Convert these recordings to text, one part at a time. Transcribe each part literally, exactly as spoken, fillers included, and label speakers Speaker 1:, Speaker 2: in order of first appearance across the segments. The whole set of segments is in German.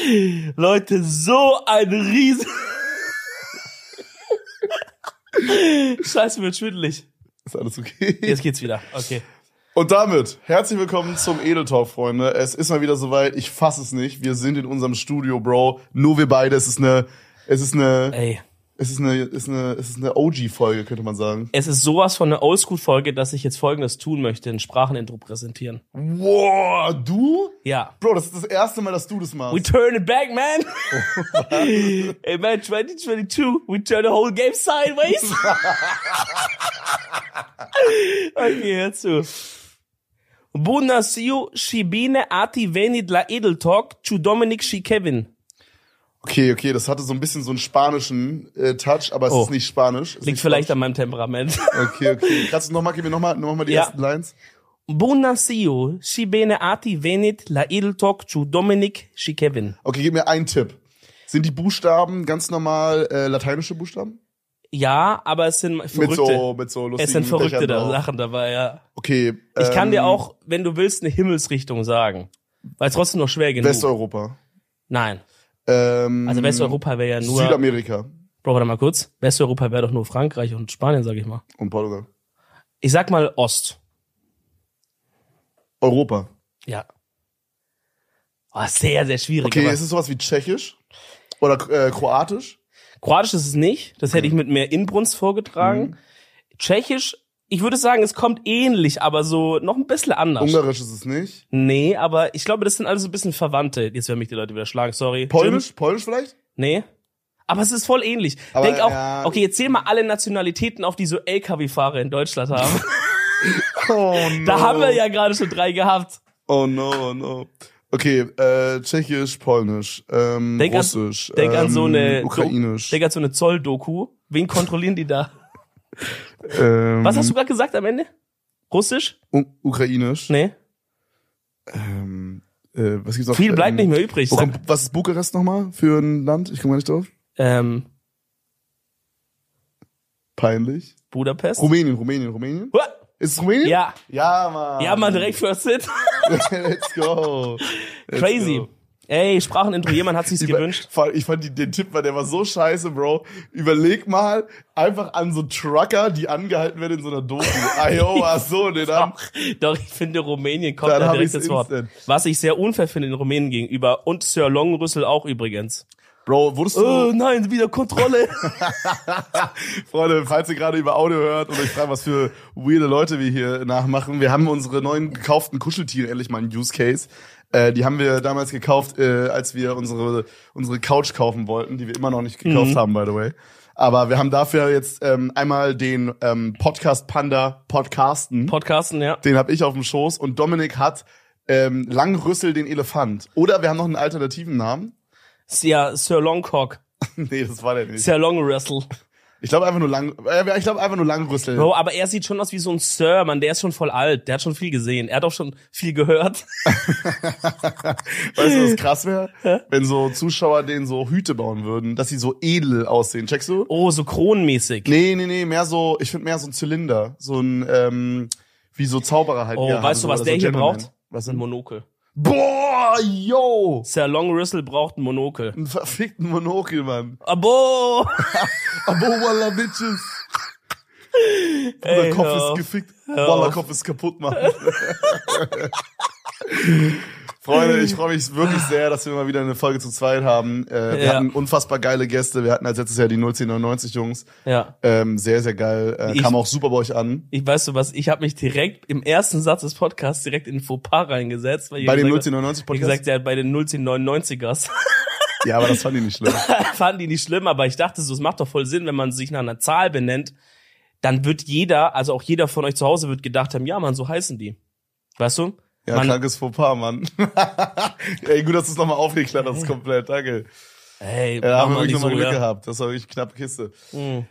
Speaker 1: Leute, so ein riesen... Scheiße, wird schwindelig.
Speaker 2: Ist alles okay?
Speaker 1: Jetzt geht's wieder, okay.
Speaker 2: Und damit, herzlich willkommen zum Edel Talk, Freunde. Es ist mal wieder soweit, ich fass es nicht. Wir sind in unserem Studio, Bro. Nur wir beide, es ist eine, es ist eine,
Speaker 1: Ey.
Speaker 2: es ist eine, es ist eine, es ist eine O G-Folge, könnte man sagen.
Speaker 1: Es ist sowas von einer Oldschool-Folge, dass ich jetzt Folgendes tun möchte, ein Sprachenintro präsentieren.
Speaker 2: Wow, du?
Speaker 1: Ja.
Speaker 2: Bro, das ist das erste Mal, dass du das machst.
Speaker 1: We turn it back, man. Hey, man, twenty twenty-two, we turn the whole game sideways. Okay, hör zu. Bună ziua și bine ați venit la Edel Talk zu Dominik și Kevin.
Speaker 2: Okay, okay, das hatte so ein bisschen so einen spanischen äh, Touch, aber es
Speaker 1: Oh.
Speaker 2: ist nicht Spanisch. Es ist
Speaker 1: Liegt
Speaker 2: nicht
Speaker 1: vielleicht
Speaker 2: Spanisch.
Speaker 1: an meinem Temperament.
Speaker 2: Okay, okay. Kannst du nochmal, gib mir nochmal noch mal die
Speaker 1: Ja.
Speaker 2: ersten Lines?
Speaker 1: Bună ziua și bine ați venit la Edel Talk zu Dominik și Kevin.
Speaker 2: Okay, gib mir einen Tipp. Sind die Buchstaben ganz normal äh, lateinische Buchstaben?
Speaker 1: Ja, aber es sind
Speaker 2: Mit
Speaker 1: verrückte.
Speaker 2: so, mit so lustigen
Speaker 1: Es sind verrückte
Speaker 2: Dächern
Speaker 1: da
Speaker 2: drauf.
Speaker 1: Sachen dabei, ja.
Speaker 2: Okay.
Speaker 1: Ich kann
Speaker 2: ähm,
Speaker 1: dir auch, wenn du willst, eine Himmelsrichtung sagen. Weil es trotzdem noch schwer genug.
Speaker 2: Westeuropa.
Speaker 1: Nein.
Speaker 2: Ähm,
Speaker 1: Also Westeuropa wäre ja nur...
Speaker 2: Südamerika
Speaker 1: Bro, warte mal kurz. Westeuropa wäre doch nur Frankreich und Spanien, sag ich mal.
Speaker 2: und Portugal.
Speaker 1: Ich sag mal Ost.
Speaker 2: Europa.
Speaker 1: Ja. Oh, sehr, sehr schwierig.
Speaker 2: Okay,
Speaker 1: aber
Speaker 2: ist es sowas wie Tschechisch? Oder äh, Kroatisch?
Speaker 1: Kroatisch ist es nicht. Das hätte ich mit mehr Inbrunst vorgetragen.
Speaker 2: Mhm.
Speaker 1: Tschechisch, ich würde sagen, es kommt ähnlich, aber so noch ein bisschen anders.
Speaker 2: Ungarisch ist es nicht.
Speaker 1: Nee, aber ich glaube, das sind alles so ein bisschen Verwandte. Jetzt werden mich die Leute wieder schlagen, sorry.
Speaker 2: Polnisch?
Speaker 1: Jim?
Speaker 2: Polnisch vielleicht?
Speaker 1: Nee. Aber es ist voll ähnlich.
Speaker 2: Aber,
Speaker 1: Denk auch,
Speaker 2: ja.
Speaker 1: okay, jetzt zähl mal alle Nationalitäten auf, die so L K W-Fahrer in Deutschland haben.
Speaker 2: Oh no.
Speaker 1: Da haben wir ja gerade schon drei gehabt.
Speaker 2: Oh no, oh no. Okay, äh, Tschechisch, Polnisch, ähm,
Speaker 1: Denk an-
Speaker 2: Russisch,
Speaker 1: Denk
Speaker 2: ähm,
Speaker 1: an so eine,
Speaker 2: Ukrainisch.
Speaker 1: denk an so eine Zoll-Doku. Wen kontrollieren die da?
Speaker 2: ähm,
Speaker 1: Was hast du gerade gesagt am Ende? Russisch?
Speaker 2: U- Ukrainisch.
Speaker 1: Nee.
Speaker 2: Ähm, äh, was gibt's noch?
Speaker 1: Viel bleibt
Speaker 2: ähm,
Speaker 1: nicht mehr übrig.
Speaker 2: Wo
Speaker 1: Sag,
Speaker 2: kommt, was ist Bukarest nochmal für ein Land? Ich komme gar nicht drauf.
Speaker 1: ähm,
Speaker 2: Peinlich.
Speaker 1: Budapest?
Speaker 2: Rumänien, Rumänien, Rumänien.
Speaker 1: Hua!
Speaker 2: Ist es Rumänien?
Speaker 1: Ja.
Speaker 2: Ja, Mann.
Speaker 1: Ja, man, direkt First Hit.
Speaker 2: Let's go. Let's
Speaker 1: Crazy.
Speaker 2: go.
Speaker 1: Ey, Sprachenintro, jemand hat sich's
Speaker 2: Ich,
Speaker 1: gewünscht.
Speaker 2: fand- ich fand die, den Tipp, war, der war so scheiße, Bro. Überleg mal, einfach an so Trucker, die angehalten werden in so einer Doku. Ayo, ach so, ne, dann.
Speaker 1: Doch, doch, ich finde, Rumänien kommt
Speaker 2: Dann
Speaker 1: da
Speaker 2: hab
Speaker 1: direkt
Speaker 2: ich's
Speaker 1: ins Wort.
Speaker 2: instant.
Speaker 1: Was ich sehr unfair finde den Rumänen gegenüber. Und Sir Longrüssel auch übrigens.
Speaker 2: Bro, wurdest du,
Speaker 1: Oh nein, wieder Kontrolle.
Speaker 2: Freunde, falls ihr gerade über Audio hört und euch fragt, was für weirde Leute wir hier nachmachen, wir haben unsere neuen gekauften Kuscheltiere endlich mal einen Use Case. Äh, die haben wir damals gekauft, äh, als wir unsere unsere Couch kaufen wollten, die wir immer noch nicht gekauft
Speaker 1: Mhm.
Speaker 2: haben, by the way. Aber wir haben dafür jetzt ähm, einmal den ähm, Podcast Panda Podcasten.
Speaker 1: Podcasten, ja.
Speaker 2: Den habe ich auf dem Schoß und Dominik hat ähm, Langrüssel den Elefant. Oder wir haben noch einen alternativen Namen.
Speaker 1: Ja, Sir Longcock.
Speaker 2: Nee, das war der nicht.
Speaker 1: Sir Longrüssel.
Speaker 2: Ich glaube einfach nur Lang äh, ich glaube einfach nur Langrüssel.
Speaker 1: Bro, aber er sieht schon aus wie so ein Sir, Mann. Der ist schon voll alt. Der hat schon viel gesehen. Er hat auch schon viel gehört.
Speaker 2: Weißt du, was krass wäre? Wenn so Zuschauer denen so Hüte bauen würden, dass sie so edel aussehen. Checkst du?
Speaker 1: Oh, so kronenmäßig.
Speaker 2: Nee, nee, nee, mehr so, ich finde mehr so ein Zylinder. So ein, ähm, wie so Zauberer halt.
Speaker 1: Oh,
Speaker 2: eher
Speaker 1: weißt
Speaker 2: haben,
Speaker 1: du, was
Speaker 2: oder
Speaker 1: der
Speaker 2: so
Speaker 1: hier
Speaker 2: Gentleman.
Speaker 1: braucht?
Speaker 2: Was
Speaker 1: Ein
Speaker 2: denn?
Speaker 1: Monokel.
Speaker 2: Boah, yo!
Speaker 1: Sir Longrüssel braucht ein Monokel.
Speaker 2: Einen verfickten Monokel, Mann.
Speaker 1: Abo!
Speaker 2: Abo, Wallah, Bitches.
Speaker 1: Ey,
Speaker 2: Der Kopf
Speaker 1: hör
Speaker 2: ist
Speaker 1: auf.
Speaker 2: gefickt.
Speaker 1: Hör
Speaker 2: Wallah,
Speaker 1: auf.
Speaker 2: Kopf ist kaputt, Mann. Freunde, ich freue mich wirklich sehr, dass wir mal wieder eine Folge zu zweit haben. Äh, wir
Speaker 1: Ja.
Speaker 2: hatten unfassbar geile Gäste. Wir hatten als letztes Jahr die null zehn neunundneunzig Jungs.
Speaker 1: Ja.
Speaker 2: Ähm, sehr, sehr geil. Äh,
Speaker 1: Ich-
Speaker 2: kam auch super bei euch an.
Speaker 1: Ich weißt du was, ich habe mich direkt im ersten Satz des Podcasts direkt in den Fauxpas reingesetzt. Weil ihr
Speaker 2: Bei dem
Speaker 1: gesagt
Speaker 2: null
Speaker 1: habt-
Speaker 2: zehn neunundneunzig
Speaker 1: Wie
Speaker 2: Podcast.
Speaker 1: gesagt, ja, bei den null zehn neunundneunzigers.
Speaker 2: Ja, aber das fand ich nicht schlimm.
Speaker 1: Fanden die nicht schlimm, aber ich dachte so, es macht doch voll Sinn, wenn man sich nach einer Zahl benennt, dann wird jeder, also auch jeder von euch zu Hause wird gedacht haben, ja, man, so heißen die. Weißt du?
Speaker 2: Ja,
Speaker 1: Man-
Speaker 2: krankes Fauxpas, Mann. Ey, gut, dass du es nochmal aufgeklärt hast, komplett. Danke.
Speaker 1: Hey,
Speaker 2: Ja, da haben wir
Speaker 1: mach mal
Speaker 2: wirklich
Speaker 1: nicht
Speaker 2: nochmal
Speaker 1: so,
Speaker 2: Glück
Speaker 1: ja.
Speaker 2: gehabt. Das war wirklich knappe Kiste.
Speaker 1: Mhm.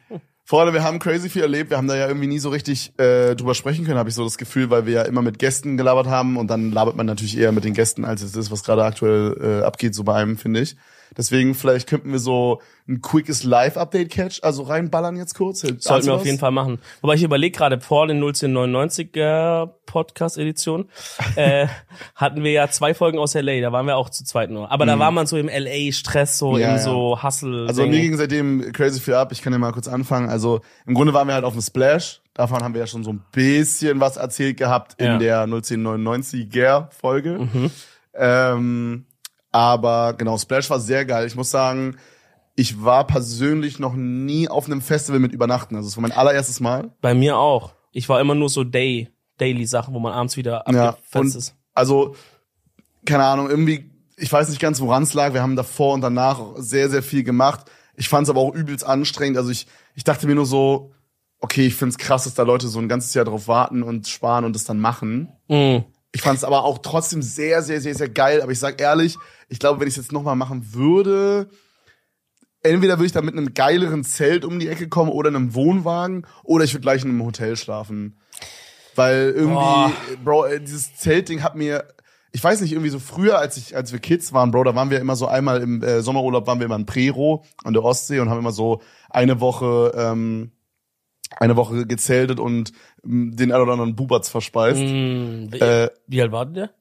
Speaker 2: Freunde, wir haben crazy viel erlebt. Wir haben da ja irgendwie nie so richtig äh, drüber sprechen können, habe ich so das Gefühl, weil wir ja immer mit Gästen gelabert haben und dann labert man natürlich eher mit den Gästen, als es ist, was gerade aktuell äh, abgeht, so bei einem, finde ich. Deswegen, vielleicht könnten wir so ein quickes Live-Update-Catch, also reinballern jetzt kurz.
Speaker 1: Sollten wir auf jeden Fall machen. Wobei ich überlege gerade, vor den null zehn neunundneunziger Podcast-Edition äh, hatten wir ja zwei Folgen aus L A, da waren wir auch zu zweit nur. Aber da war man so im L A-Stress, so
Speaker 2: Ja,
Speaker 1: im
Speaker 2: ja.
Speaker 1: so Hustle.
Speaker 2: Also mir ging seitdem crazy viel ab. Ich kann ja mal kurz anfangen. Also im Grunde waren wir halt auf dem Splash. Davon haben wir ja schon so ein bisschen was erzählt gehabt in
Speaker 1: Ja.
Speaker 2: der null zehn neunundneunziger Folge.
Speaker 1: Mhm.
Speaker 2: Ähm, aber genau, Splash war sehr geil. Ich muss sagen, ich war persönlich noch nie auf einem Festival mit Übernachten. Also es war mein allererstes Mal.
Speaker 1: Bei mir auch. Ich war immer nur so Day, Daily-Sachen, wo man abends wieder
Speaker 2: Ja,
Speaker 1: abgefetzt
Speaker 2: und
Speaker 1: ist.
Speaker 2: also, keine Ahnung, irgendwie, ich weiß nicht ganz, woran es lag. Wir haben davor und danach sehr, sehr viel gemacht. Ich fand es aber auch übelst anstrengend. Also ich, ich dachte mir nur so, okay, ich find's krass, dass da Leute so ein ganzes Jahr drauf warten und sparen und das dann machen.
Speaker 1: Mhm.
Speaker 2: Ich fand's aber auch trotzdem sehr, sehr, sehr, sehr geil. Aber ich sag ehrlich, ich glaube, wenn ich es jetzt nochmal machen würde, entweder würde ich da mit einem geileren Zelt um die Ecke kommen oder einem Wohnwagen oder ich würde gleich in einem Hotel schlafen. Weil irgendwie,
Speaker 1: Boah.
Speaker 2: Bro, äh, dieses Zeltding hat mir, ich weiß nicht, irgendwie so früher, als ich, als wir Kids waren, Bro, da waren wir immer so einmal im äh, Sommerurlaub, waren wir immer in Prero an der Ostsee und haben immer so eine Woche, ähm, eine Woche gezeltet und ähm, den einen oder anderen Bubatz verspeist.
Speaker 1: Mhm. Wie,
Speaker 2: Äh,
Speaker 1: wie alt war der?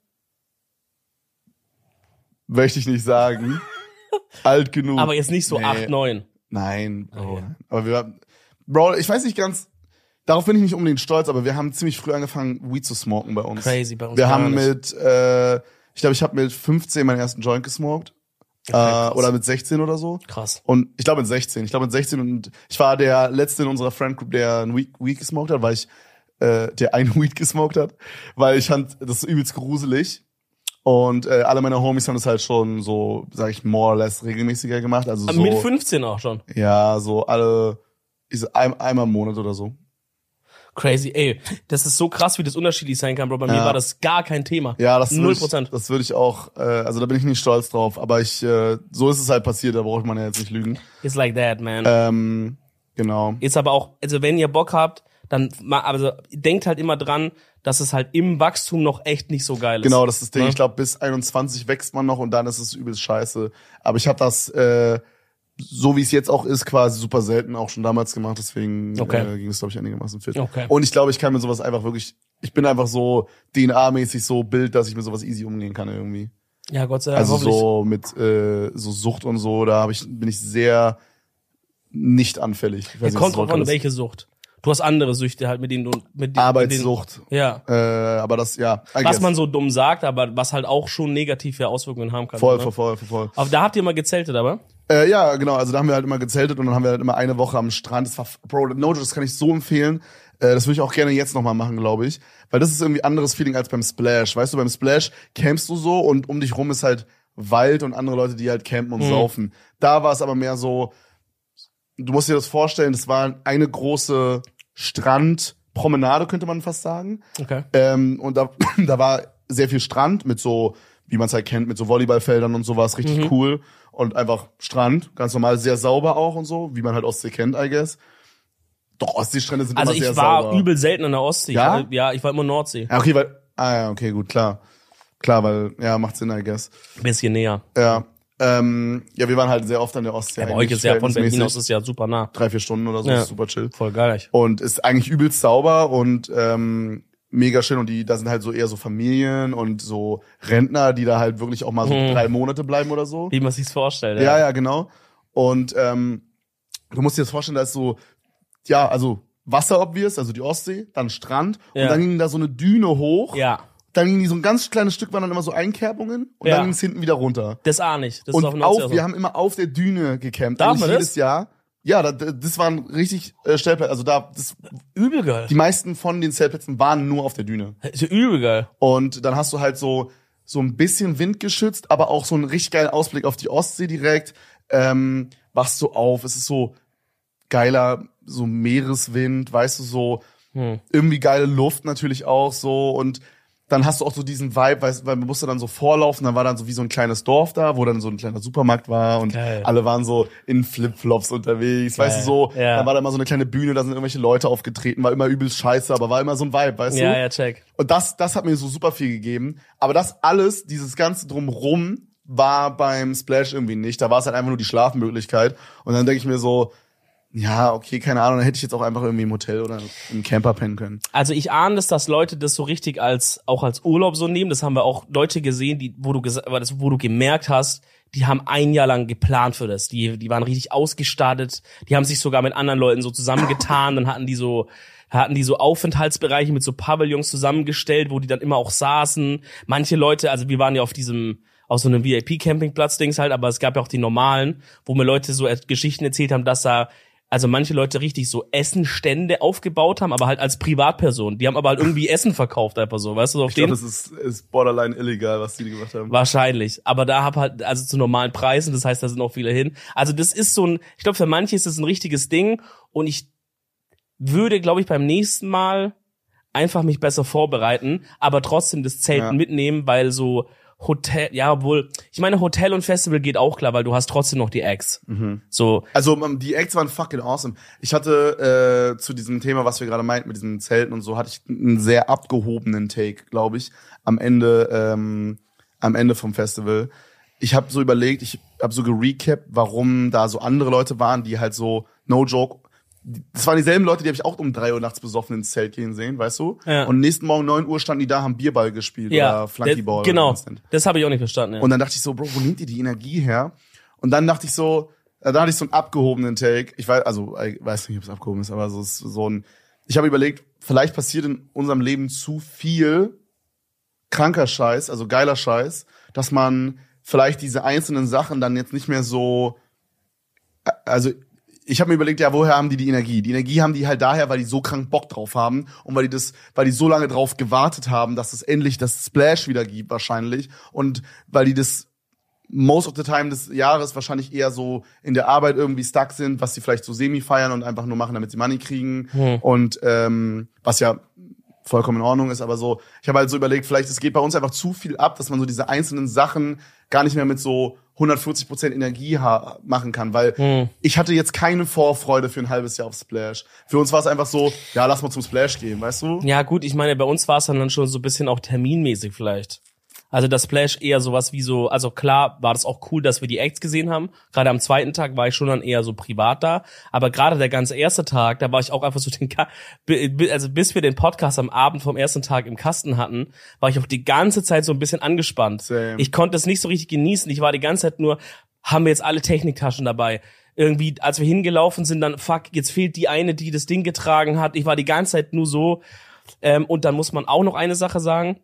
Speaker 2: Möchte ich nicht sagen. Alt genug.
Speaker 1: Aber jetzt nicht so
Speaker 2: Nee.
Speaker 1: acht, neun.
Speaker 2: Nein, Bro.
Speaker 1: Ah, ja.
Speaker 2: Aber wir, Bro, ich weiß nicht ganz, darauf bin ich nicht unbedingt stolz, aber wir haben ziemlich früh angefangen, Weed zu smoken bei uns.
Speaker 1: Crazy, bei uns
Speaker 2: Wir
Speaker 1: gar
Speaker 2: haben
Speaker 1: nicht.
Speaker 2: mit, äh, ich glaube, ich habe mit fünfzehn meinen ersten Joint gesmoked.
Speaker 1: Okay,
Speaker 2: äh,
Speaker 1: krass.
Speaker 2: oder mit sechzehn oder so.
Speaker 1: Krass.
Speaker 2: Und ich glaube mit sechzehn. Ich glaube mit sechzehn und ich war der Letzte in unserer Friend Group, der ein Weed, Weed gesmoked hat, weil ich, äh, der ein Weed gesmoked hat, weil ich fand, das ist übelst gruselig. Und äh, alle meine Homies haben das halt schon so, sag ich, more or less regelmäßiger gemacht. Also
Speaker 1: Aber
Speaker 2: so,
Speaker 1: mit fünfzehn auch schon.
Speaker 2: ja, so alle, ich so ein, einmal im Monat oder so.
Speaker 1: Crazy, ey. Das ist so krass, wie das unterschiedlich sein kann, Bro. Bei mir
Speaker 2: Ja.
Speaker 1: war das gar kein Thema.
Speaker 2: Ja, das
Speaker 1: Null
Speaker 2: würde
Speaker 1: Prozent.
Speaker 2: ich, das würde ich auch, äh, also da bin ich nicht stolz drauf, aber ich, äh, so ist es halt passiert, da braucht man ja jetzt nicht lügen.
Speaker 1: It's like that, man.
Speaker 2: Ähm, genau.
Speaker 1: Ist aber auch, also wenn ihr Bock habt, dann, ma- also denkt halt immer dran, dass es halt im Wachstum noch echt nicht so geil ist.
Speaker 2: Genau, das ist das Ding.
Speaker 1: Ne?
Speaker 2: Ich glaube, bis einundzwanzig wächst man noch und dann ist es übelst scheiße. Aber ich habe das, äh, so wie es jetzt auch ist, quasi super selten auch schon damals gemacht. Deswegen
Speaker 1: Okay.
Speaker 2: äh, ging es, glaube ich, einigermaßen fit.
Speaker 1: Okay.
Speaker 2: Und ich glaube, ich kann mir sowas einfach wirklich, ich bin einfach so D N A-mäßig so Bild, dass ich mit sowas easy umgehen kann irgendwie.
Speaker 1: Ja, Gott sei Dank.
Speaker 2: Also
Speaker 1: hoffentlich.
Speaker 2: so mit äh, so Sucht und so, da hab ich, bin ich sehr nicht anfällig. Ich weiß
Speaker 1: Ja,
Speaker 2: nicht,
Speaker 1: kommt
Speaker 2: was
Speaker 1: drauf
Speaker 2: das
Speaker 1: an,
Speaker 2: ist.
Speaker 1: welche Sucht. Du hast andere Süchte halt, mit denen du, mit denen,
Speaker 2: Arbeitssucht.
Speaker 1: Mit denen, ja.
Speaker 2: Äh, aber das, ja. I
Speaker 1: Was
Speaker 2: guess.
Speaker 1: man so dumm sagt, aber was halt auch schon negative Auswirkungen haben kann.
Speaker 2: Voll,
Speaker 1: ne?
Speaker 2: voll, voll, voll, voll.
Speaker 1: Aber da habt ihr mal gezeltet, aber?
Speaker 2: Äh, ja, genau. Also da haben wir halt immer gezeltet und dann haben wir halt immer eine Woche am Strand. Das war, Bro, no joke, das kann ich so empfehlen. Äh, das würde ich auch gerne jetzt nochmal machen, glaube ich. Weil das ist irgendwie anderes Feeling als beim Splash. Weißt du, beim Splash campst du so und um dich rum ist halt Wald und andere Leute, die halt campen und
Speaker 1: Mhm.
Speaker 2: saufen. Da war es aber mehr so, du musst dir das vorstellen, das war eine große Strandpromenade, könnte man fast sagen.
Speaker 1: Okay.
Speaker 2: Ähm, und da, da war sehr viel Strand mit so, wie man es halt kennt, mit so Volleyballfeldern und sowas, richtig
Speaker 1: Mhm.
Speaker 2: cool. Und einfach Strand, ganz normal, sehr sauber auch und so, wie man halt Ostsee kennt, I guess. Doch, Ostseestrände sind
Speaker 1: Also
Speaker 2: immer sehr
Speaker 1: ich war
Speaker 2: sauber.
Speaker 1: übel selten an der Ostsee.
Speaker 2: Ja?
Speaker 1: Ich war, ja, ich war immer Nordsee.
Speaker 2: Ja, okay, weil, ah ja, okay, gut, klar. Klar, weil, ja, macht Sinn, I guess.
Speaker 1: Bisschen näher.
Speaker 2: Ja, ähm, ja, wir waren halt sehr oft an der Ostsee.
Speaker 1: Ja, bei
Speaker 2: eigentlich
Speaker 1: euch ist ja von Berlin
Speaker 2: verhältnismäßig.
Speaker 1: aus ist ja super nah.
Speaker 2: Drei, vier Stunden oder so,
Speaker 1: Ja.
Speaker 2: ist super chill.
Speaker 1: Voll geil.
Speaker 2: Und ist eigentlich übelst sauber und ähm, mega schön. Und die, da sind halt so eher so Familien und so Rentner, die da halt wirklich auch mal so
Speaker 1: Hm.
Speaker 2: drei Monate bleiben oder so.
Speaker 1: Wie man sich's vorstellt.
Speaker 2: Ja, ja, genau. Und ähm, du musst dir das vorstellen, da ist so, ja, also Wasser obvious, also die Ostsee, dann Strand
Speaker 1: Ja.
Speaker 2: und dann ging da so eine Düne hoch.
Speaker 1: Ja.
Speaker 2: Dann ging die so ein ganz kleines Stück, waren dann immer so Einkerbungen und
Speaker 1: Ja.
Speaker 2: dann ging es hinten wieder runter.
Speaker 1: Das auch nicht. Das ist auf
Speaker 2: Und
Speaker 1: der Nordsee
Speaker 2: auf,
Speaker 1: auch
Speaker 2: wir
Speaker 1: so.
Speaker 2: haben immer auf der Düne gecampt.
Speaker 1: Darf
Speaker 2: eigentlich
Speaker 1: man das?
Speaker 2: jedes Jahr. Ja, da, das waren richtig äh, Stellplätze. Also da, das,
Speaker 1: Übel geil.
Speaker 2: die meisten von den Zeltplätzen waren nur auf der Düne.
Speaker 1: Ist ja übel geil.
Speaker 2: Und dann hast du halt so so ein bisschen windgeschützt, aber auch so einen richtig geilen Ausblick auf die Ostsee direkt. Ähm, wachst du auf, es ist so geiler, so Meereswind, weißt du, so
Speaker 1: Hm.
Speaker 2: irgendwie geile Luft natürlich auch so und Dann hast du auch so diesen Vibe, weißt, weil man musste dann so vorlaufen, dann war dann so wie so ein kleines Dorf da, wo dann so ein kleiner Supermarkt war und
Speaker 1: Geil.
Speaker 2: alle waren so in Flipflops unterwegs,
Speaker 1: Geil.
Speaker 2: weißt du, so,
Speaker 1: Ja.
Speaker 2: dann war da immer so eine kleine Bühne, da sind irgendwelche Leute aufgetreten, war immer übelst scheiße, aber war immer so ein Vibe, weißt
Speaker 1: Ja,
Speaker 2: du?
Speaker 1: ja, check.
Speaker 2: Und das, das hat mir so super viel gegeben, aber das alles, dieses ganze Drumrum, war beim Splash irgendwie nicht, da war es halt einfach nur die Schlafmöglichkeit und dann denke ich mir so, ja, okay, keine Ahnung, dann hätte ich jetzt auch einfach irgendwie im Hotel oder im Camper pennen können.
Speaker 1: Also ich ahne es, dass Leute das so richtig als auch als Urlaub so nehmen. Das haben wir auch Leute gesehen, die wo du ges- aber das, wo du gemerkt hast, die haben ein Jahr lang geplant für das. Die die waren richtig ausgestattet. Die haben sich sogar mit anderen Leuten so zusammengetan. Dann hatten die so hatten die so Aufenthaltsbereiche mit so Pavillons zusammengestellt, wo die dann immer auch saßen. Manche Leute, also wir waren ja auf diesem auf so einem V I P-Campingplatz-Dings halt, aber es gab ja auch die normalen, wo mir Leute so Geschichten erzählt haben, dass da also manche Leute richtig so Essenstände aufgebaut haben, aber halt als Privatperson. Die haben aber halt irgendwie Essen verkauft, einfach so, weißt du, auf
Speaker 2: Ich glaube,
Speaker 1: den
Speaker 2: das ist, ist borderline illegal, was die gemacht haben.
Speaker 1: wahrscheinlich. Aber da hab halt, also zu normalen Preisen, das heißt, da sind auch viele hin. Also das ist so ein, ich glaube, für manche ist das ein richtiges Ding und ich würde, glaube ich, beim nächsten Mal einfach mich besser vorbereiten, aber trotzdem das Zelten
Speaker 2: Ja.
Speaker 1: mitnehmen, weil so Hotel, ja, obwohl, ich meine, Hotel und Festival geht auch klar, weil du hast trotzdem noch die Acts.
Speaker 2: Mhm.
Speaker 1: So,
Speaker 2: Also um, die Acts waren fucking awesome. Ich hatte äh, zu diesem Thema, was wir gerade meinten, mit diesen Zelten und so, hatte ich einen sehr abgehobenen Take, glaube ich, am Ende ähm, am Ende vom Festival. Ich habe so überlegt, ich habe so gerecapt, warum da so andere Leute waren, die halt so, no joke, das waren dieselben Leute, die habe ich auch um drei Uhr nachts besoffen ins Zelt gehen sehen, weißt du?
Speaker 1: Ja.
Speaker 2: Und nächsten Morgen neun Uhr standen die da, haben Bierball gespielt
Speaker 1: ja,
Speaker 2: oder Flunkyball.
Speaker 1: das, genau,
Speaker 2: oder was das nennt.
Speaker 1: das habe ich auch nicht verstanden. Ja.
Speaker 2: Und dann dachte ich so, Bro, wo nimmt ihr die Energie her? Und dann dachte ich so, äh, da hatte ich so einen abgehobenen Take. Ich weiß, also ich weiß nicht, ob es abgehoben ist, aber so ist so ein. Ich habe überlegt, vielleicht passiert in unserem Leben zu viel kranker Scheiß, also geiler Scheiß, dass man vielleicht diese einzelnen Sachen dann jetzt nicht mehr so. äh, Also ich habe mir überlegt, ja, woher haben die die Energie? Die Energie haben die halt daher, weil die so krank Bock drauf haben und weil die das, weil die so lange drauf gewartet haben, dass es endlich das Splash wieder gibt wahrscheinlich und weil die das most of the time des Jahres wahrscheinlich eher so in der Arbeit irgendwie stuck sind, was sie vielleicht so semi feiern und einfach nur machen, damit sie Money kriegen
Speaker 1: Hm.
Speaker 2: und ähm, was ja vollkommen in Ordnung ist, aber so, ich habe halt so überlegt, vielleicht es geht bei uns einfach zu viel ab, dass man so diese einzelnen Sachen gar nicht mehr mit so hundertvierzig Prozent Energie ha- machen kann, weil
Speaker 1: Hm.
Speaker 2: ich hatte jetzt keine Vorfreude für ein halbes Jahr auf Splash. Für uns war es einfach so, ja, lass mal zum Splash gehen, weißt du?
Speaker 1: Ja, gut, ich meine, bei uns war es dann schon so ein bisschen auch terminmäßig vielleicht. Also das Splash eher sowas wie so, also klar war das auch cool, dass wir die Acts gesehen haben. Gerade am zweiten Tag war ich schon dann eher so privat da. Aber gerade der ganze erste Tag, da war ich auch einfach so den, Ka- bi- also bis wir den Podcast am Abend vom ersten Tag im Kasten hatten, war ich auch die ganze Zeit so ein bisschen angespannt.
Speaker 2: Same.
Speaker 1: Ich konnte es nicht so richtig genießen. Ich war die ganze Zeit nur, haben wir jetzt alle Techniktaschen dabei? Irgendwie, als wir hingelaufen sind, dann, fuck, jetzt fehlt die eine, die das Ding getragen hat. Ich war die ganze Zeit nur so. Ähm, und dann muss man auch noch eine Sache sagen.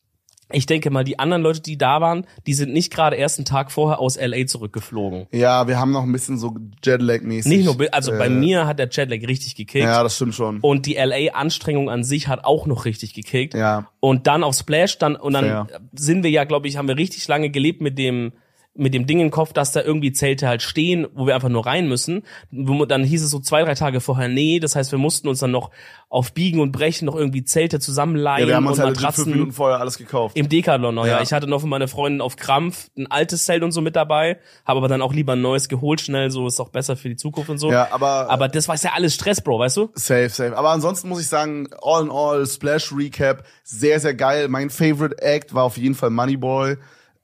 Speaker 1: Ich denke mal, die anderen Leute, die da waren, die sind nicht gerade erst einen Tag vorher aus L A zurückgeflogen.
Speaker 2: Ja, wir haben noch ein bisschen so Jetlag-mäßig.
Speaker 1: Nicht nur, also
Speaker 2: äh,
Speaker 1: bei mir hat der Jetlag richtig gekickt.
Speaker 2: Ja, das stimmt schon.
Speaker 1: Und die L A-Anstrengung an sich hat auch noch richtig gekickt.
Speaker 2: Ja.
Speaker 1: Und dann auf Splash, dann, und dann
Speaker 2: Fair.
Speaker 1: sind wir ja, glaube ich, haben wir richtig lange gelebt mit dem, mit dem Ding im Kopf, dass da irgendwie Zelte halt stehen, wo wir einfach nur rein müssen. Wo- Dann hieß es so zwei, drei Tage vorher, nee, das heißt, wir mussten uns dann noch auf Biegen und Brechen noch irgendwie Zelte zusammenleihen
Speaker 2: Ja, wir haben uns
Speaker 1: und
Speaker 2: halt legit fünf Minuten
Speaker 1: Matratzen.
Speaker 2: vorher alles gekauft.
Speaker 1: Im Decathlon noch, ja.
Speaker 2: Ja.
Speaker 1: Ich hatte noch für meine Freundin auf Krampf ein altes Zelt und so mit dabei, habe aber dann auch lieber ein neues geholt, schnell, so ist auch besser für die Zukunft und so.
Speaker 2: Ja, aber
Speaker 1: Aber das war ja alles Stress, Bro, weißt du?
Speaker 2: safe, safe. Aber ansonsten muss ich sagen, all in all, Splash Recap, sehr, sehr geil. Mein Favorite Act war auf jeden Fall Moneyboy.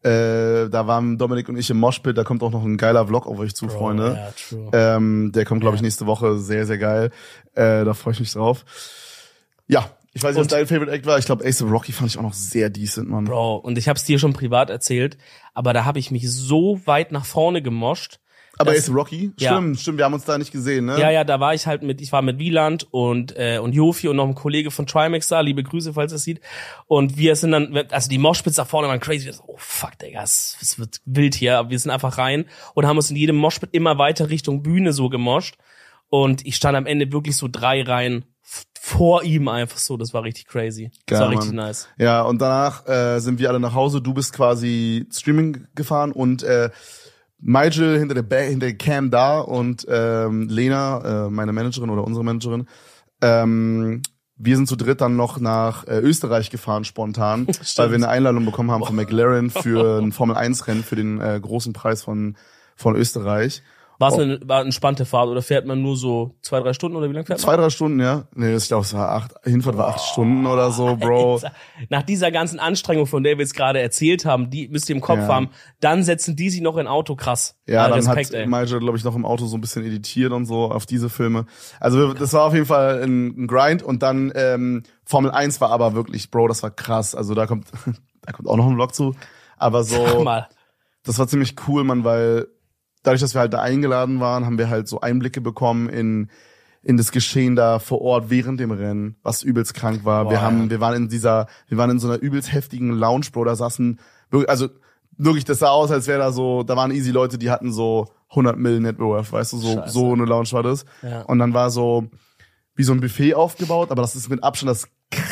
Speaker 2: Äh, da waren Dominik und ich im Moshpit, da kommt auch noch ein geiler Vlog auf euch zu,
Speaker 1: Bro,
Speaker 2: Freunde.
Speaker 1: ja, true.
Speaker 2: Ähm, der kommt, glaube ich,
Speaker 1: Ja.
Speaker 2: nächste Woche, sehr, sehr geil. Äh, da freue ich mich drauf. Ja, ich weiß nicht, was
Speaker 1: Und-
Speaker 2: dein Favorite Act war. Ich glaube, Ace of Rocky fand ich auch noch sehr decent, Mann.
Speaker 1: Bro, und ich hab's dir schon privat erzählt, aber da habe ich mich so weit nach vorne gemoscht.
Speaker 2: Aber
Speaker 1: das-
Speaker 2: Ace of Rocky?
Speaker 1: Ja.
Speaker 2: Stimmt, stimmt, wir haben uns da nicht gesehen, ne?
Speaker 1: Ja, ja, da war ich halt mit, ich war mit Wieland und äh, und Jofi und noch ein Kollege von Trimax da, liebe Grüße, falls ihr es sieht. Und wir sind dann, also die Moshpits da vorne waren crazy. Wir so, oh fuck, Digga, es, es wird wild hier. Aber wir sind einfach rein und haben uns in jedem Moshpit immer weiter Richtung Bühne so gemoscht. Und ich stand am Ende wirklich so drei Reihen f- vor ihm einfach so. Das war richtig crazy. Das
Speaker 2: Geil,
Speaker 1: war richtig
Speaker 2: Mann.
Speaker 1: nice.
Speaker 2: Ja, und danach äh, sind wir alle nach Hause. Du bist quasi Streaming gefahren und äh, Nigel hinter der, ba hinter der Cam da und ähm, Lena, äh, meine Managerin oder unsere Managerin, ähm, wir sind zu dritt dann noch nach äh, Österreich gefahren, spontan, weil wir eine Einladung bekommen haben von McLaren für ein Formel eins Rennen für den äh, großen Preis von von Österreich.
Speaker 1: War es eine, war eine entspannte Fahrt oder fährt man nur so zwei, drei Stunden oder wie lange fährt man?
Speaker 2: Zwei, drei Stunden, ja. Nee, ich glaube, es war acht, Hinfahrt war acht Stunden oder so, Bro.
Speaker 1: Alter. Nach dieser ganzen Anstrengung, von der wir jetzt gerade erzählt haben, die müsst ihr im Kopf
Speaker 2: Ja.
Speaker 1: haben, dann setzen die sich noch in Auto, krass.
Speaker 2: Ja, dann
Speaker 1: Respekt,
Speaker 2: hat Maja, glaube ich, noch im Auto so ein bisschen editiert und so auf diese Filme. Also das war auf jeden Fall ein, ein Grind und dann ähm, Formel eins war aber wirklich, Bro, das war krass. Also da kommt da kommt auch noch ein Vlog zu. Aber so,
Speaker 1: Sag mal.
Speaker 2: das war ziemlich cool, Mann, weil dadurch, dass wir halt da eingeladen waren, haben wir halt so Einblicke bekommen in in das Geschehen da vor Ort während dem Rennen, was übelst krank war.
Speaker 1: Boah,
Speaker 2: wir haben,
Speaker 1: ja.
Speaker 2: wir waren in dieser, wir waren in so einer übelst heftigen Lounge, Bro, da saßen wirklich, also wirklich, das sah aus, als wäre da so, da waren easy Leute, die hatten so hundert Millionen Net Worth, weißt du, so
Speaker 1: Scheiße.
Speaker 2: so eine Lounge war das.
Speaker 1: Ja.
Speaker 2: Und dann war so wie so ein Buffet aufgebaut, aber das ist mit Abstand das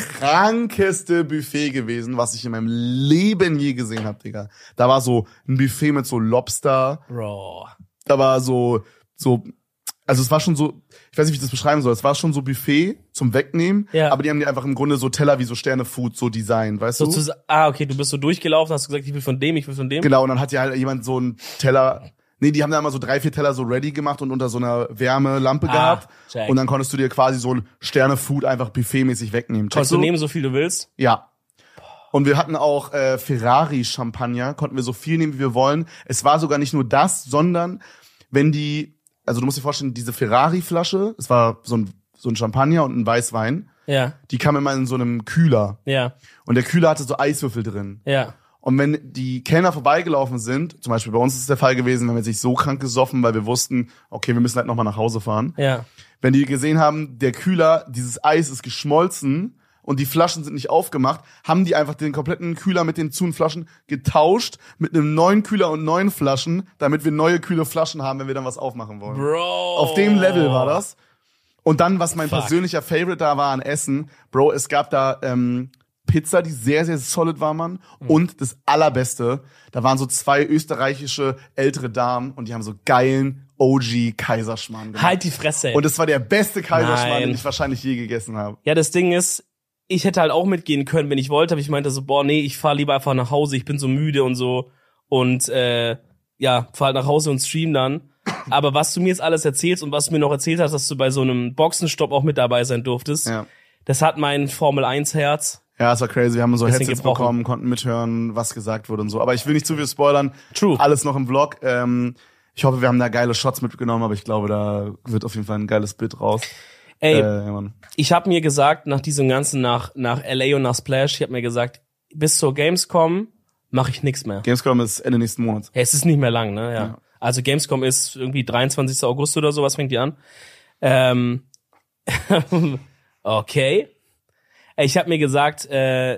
Speaker 2: krankeste Buffet gewesen, was ich in meinem Leben je gesehen habe, Digga. Da war so ein Buffet mit so Lobster,
Speaker 1: Bro.
Speaker 2: da war so, so, also es war schon so, ich weiß nicht, wie ich das beschreiben soll, es war schon so Buffet zum Wegnehmen,
Speaker 1: Ja.
Speaker 2: aber die haben dir einfach im Grunde so Teller wie so Sterne-Food so designt, weißt du?
Speaker 1: Sozusagen, ah, okay, du bist so durchgelaufen, hast gesagt, ich will von dem, ich will von dem.
Speaker 2: Genau, und dann hat ja halt jemand so einen Teller, nee, die haben da immer so drei, vier Teller so ready gemacht und unter so einer Wärmelampe
Speaker 1: Ah,
Speaker 2: gehabt.
Speaker 1: check.
Speaker 2: Und dann konntest du dir quasi so Sterne-Food einfach buffetmäßig wegnehmen. Checkst
Speaker 1: Kannst du nehmen, so viel du willst.
Speaker 2: Ja. Und wir hatten auch äh, Ferrari-Champagner, konnten wir so viel nehmen, wie wir wollen. Es war sogar nicht nur das, sondern wenn die, also du musst dir vorstellen, diese Ferrari-Flasche, es war so ein, so ein Champagner und ein Weißwein,
Speaker 1: Ja,
Speaker 2: die kam immer in so einem Kühler.
Speaker 1: ja,
Speaker 2: Und der Kühler hatte so Eiswürfel drin.
Speaker 1: ja.
Speaker 2: Und wenn die Kellner vorbeigelaufen sind, zum Beispiel bei uns ist es der Fall gewesen, wenn wir sich so krank gesoffen, weil wir wussten, okay, wir müssen halt nochmal nach Hause fahren.
Speaker 1: Ja.
Speaker 2: Wenn die gesehen haben, der Kühler, dieses Eis ist geschmolzen und die Flaschen sind nicht aufgemacht, haben die einfach den kompletten Kühler mit den zu und Flaschen getauscht mit einem neuen Kühler und neuen Flaschen, damit wir neue kühle Flaschen haben, wenn wir dann was aufmachen wollen.
Speaker 1: Bro.
Speaker 2: Auf dem Level war das. Und dann, was mein
Speaker 1: Fuck.
Speaker 2: persönlicher Favorite da war an Essen, Bro, es gab da ähm, Pizza, die sehr, sehr solid war, Mann.
Speaker 1: Mhm.
Speaker 2: Und das Allerbeste, da waren so zwei österreichische ältere Damen und die haben so geilen O G Kaiserschmarrn gemacht.
Speaker 1: Halt die Fresse. ey.
Speaker 2: Und es war der beste Kaiserschmarrn,
Speaker 1: Nein.
Speaker 2: den ich wahrscheinlich je gegessen habe.
Speaker 1: Ja, das Ding ist, ich hätte halt auch mitgehen können, wenn ich wollte, aber ich meinte so, boah, nee, ich fahr lieber einfach nach Hause, ich bin so müde und so und äh, ja, fahr halt nach Hause und stream dann. Aber was du mir jetzt alles erzählst und was du mir noch erzählt hast, dass du bei so einem Boxenstopp auch mit dabei sein durftest,
Speaker 2: Ja.
Speaker 1: das hat mein Formel eins Herz.
Speaker 2: Ja, es war crazy. Wir haben so
Speaker 1: Bisschen
Speaker 2: Headsets
Speaker 1: gebrochen.
Speaker 2: bekommen, konnten mithören, was gesagt wurde und so. Aber ich will nicht zu viel spoilern.
Speaker 1: True.
Speaker 2: Alles noch im Vlog. Ähm, ich hoffe, wir haben da geile Shots mitgenommen, aber ich glaube, da wird auf jeden Fall ein geiles Bild raus.
Speaker 1: Ey,
Speaker 2: Äh, ja, Mann.
Speaker 1: ich habe mir gesagt, nach diesem ganzen, nach nach L A und nach Splash, ich habe mir gesagt, bis zur Gamescom mache ich nichts mehr.
Speaker 2: Gamescom ist Ende nächsten Monats.
Speaker 1: Ja, es ist nicht mehr lang, ne? Ja.
Speaker 2: Ja.
Speaker 1: Also Gamescom ist irgendwie dreiundzwanzigster August oder sowas, fängt die an. Ähm, okay. Ey, ich habe mir gesagt, äh,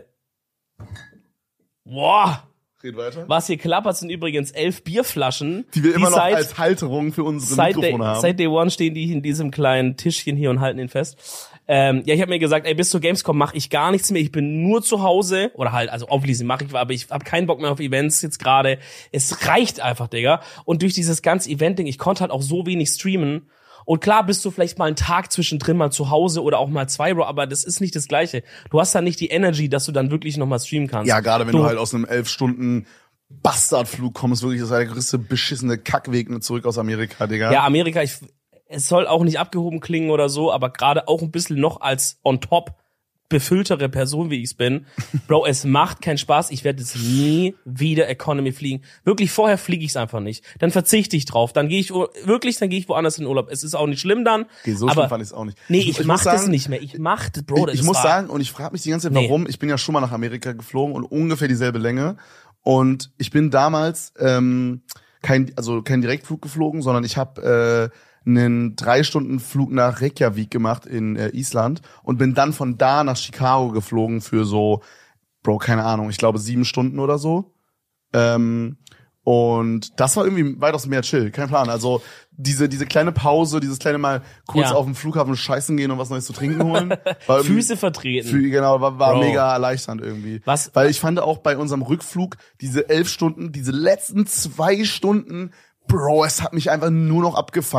Speaker 1: boah,
Speaker 2: Red weiter.
Speaker 1: was hier klappert, sind übrigens elf Bierflaschen.
Speaker 2: Die wir immer noch
Speaker 1: seit,
Speaker 2: als Halterung für unsere
Speaker 1: seit,
Speaker 2: Mikrofone
Speaker 1: day,
Speaker 2: haben.
Speaker 1: seit Day One stehen die in diesem kleinen Tischchen hier und halten ihn fest. Ähm, ja, ich habe mir gesagt, ey, bis zur Gamescom mache ich gar nichts mehr. Ich bin nur zu Hause. Oder halt, also obviously mache ich, aber ich habe keinen Bock mehr auf Events jetzt gerade. Es reicht einfach, Digga. Und durch dieses ganze Event-Ding, ich konnte halt auch so wenig streamen. Und klar bist du vielleicht mal einen Tag zwischendrin mal zu Hause oder auch mal zwei, Bro, aber das ist nicht das Gleiche. Du hast dann nicht die Energy, dass du dann wirklich nochmal streamen kannst.
Speaker 2: Ja, gerade wenn
Speaker 1: du,
Speaker 2: du halt aus einem elf Stunden Bastardflug kommst, wirklich, das war der größte beschissene Kackweg zurück aus Amerika, Digga.
Speaker 1: Ja, Amerika, ich, es soll auch nicht abgehoben klingen oder so, aber gerade auch ein bisschen noch als on top befülltere Person, wie ich's bin. Bro, es macht keinen Spaß. Ich werde jetzt nie wieder Economy fliegen. Wirklich, vorher fliege ich's einfach nicht. Dann verzichte ich drauf. Dann gehe ich, wirklich, dann gehe ich woanders in den Urlaub. Es ist auch nicht schlimm dann.
Speaker 2: Okay, so
Speaker 1: aber,
Speaker 2: schlimm fand ich's auch nicht.
Speaker 1: Nee, ich, ich
Speaker 2: muss
Speaker 1: mach das
Speaker 2: sagen,
Speaker 1: nicht mehr. Ich mach das, Bro. Das
Speaker 2: Ich, ich muss
Speaker 1: war,
Speaker 2: sagen, und ich frage mich die ganze Zeit,
Speaker 1: Nee.
Speaker 2: warum. Ich bin ja schon mal nach Amerika geflogen und ungefähr dieselbe Länge. Und ich bin damals ähm, kein, also kein Direktflug geflogen, sondern ich habe äh, einen drei Stunden Flug nach Reykjavik gemacht in äh, Island und bin dann von da nach Chicago geflogen für so, Bro, keine Ahnung, ich glaube sieben Stunden oder so. Ähm, und das war irgendwie weitaus mehr chill, kein Plan. Also diese diese kleine Pause, dieses kleine mal kurz
Speaker 1: Ja.
Speaker 2: auf dem Flughafen scheißen gehen und was Neues zu trinken holen. War irgendwie-
Speaker 1: Füße vertreten.
Speaker 2: Für, genau, war, war
Speaker 1: Bro.
Speaker 2: mega erleichternd irgendwie.
Speaker 1: Was-
Speaker 2: Weil ich fand auch bei unserem Rückflug diese elf Stunden, diese letzten zwei Stunden, Bro, es hat mich einfach nur noch abgefuckt.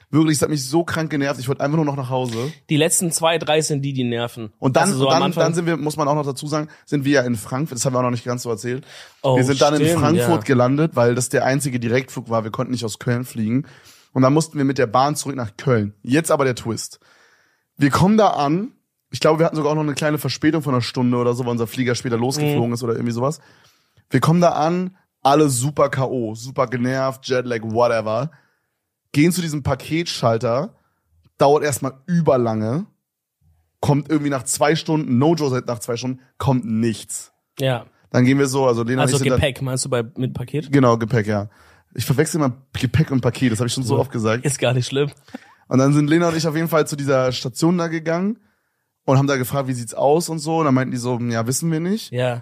Speaker 2: Wirklich, es hat mich so krank genervt. Ich wollte einfach nur noch nach Hause.
Speaker 1: Die letzten zwei, drei sind die, die nerven.
Speaker 2: Und dann,
Speaker 1: also so
Speaker 2: und dann, dann sind wir, muss man auch noch dazu sagen, sind wir ja in Frankfurt. Das haben wir auch noch nicht ganz so erzählt.
Speaker 1: Oh,
Speaker 2: wir sind dann
Speaker 1: stimmt,
Speaker 2: in Frankfurt
Speaker 1: ja.
Speaker 2: gelandet, weil das der einzige Direktflug war. Wir konnten nicht aus Köln fliegen. Und dann mussten wir mit der Bahn zurück nach Köln. Jetzt aber der Twist. Wir kommen da an. Ich glaube, wir hatten sogar auch noch eine kleine Verspätung von einer Stunde oder so, weil unser Flieger später losgeflogen mhm. ist oder irgendwie sowas. Wir kommen da an, alle super K O, super genervt, Jetlag, whatever. Gehen zu diesem Paketschalter, dauert erstmal überlange, kommt irgendwie nach zwei Stunden, no Joe seit nach zwei Stunden, kommt nichts.
Speaker 1: Ja.
Speaker 2: Dann gehen wir so, also Lena
Speaker 1: Also
Speaker 2: und ich sind
Speaker 1: Gepäck, meinst du bei mit Paket?
Speaker 2: Genau, Gepäck, ja. Ich verwechsel immer Gepäck und Paket, das habe ich schon so, so oft gesagt.
Speaker 1: Ist gar nicht schlimm.
Speaker 2: Und dann sind Lena und ich auf jeden Fall zu dieser Station da gegangen und haben da gefragt, wie sieht's aus und so. Und dann meinten die so, ja, wissen wir nicht.
Speaker 1: Ja.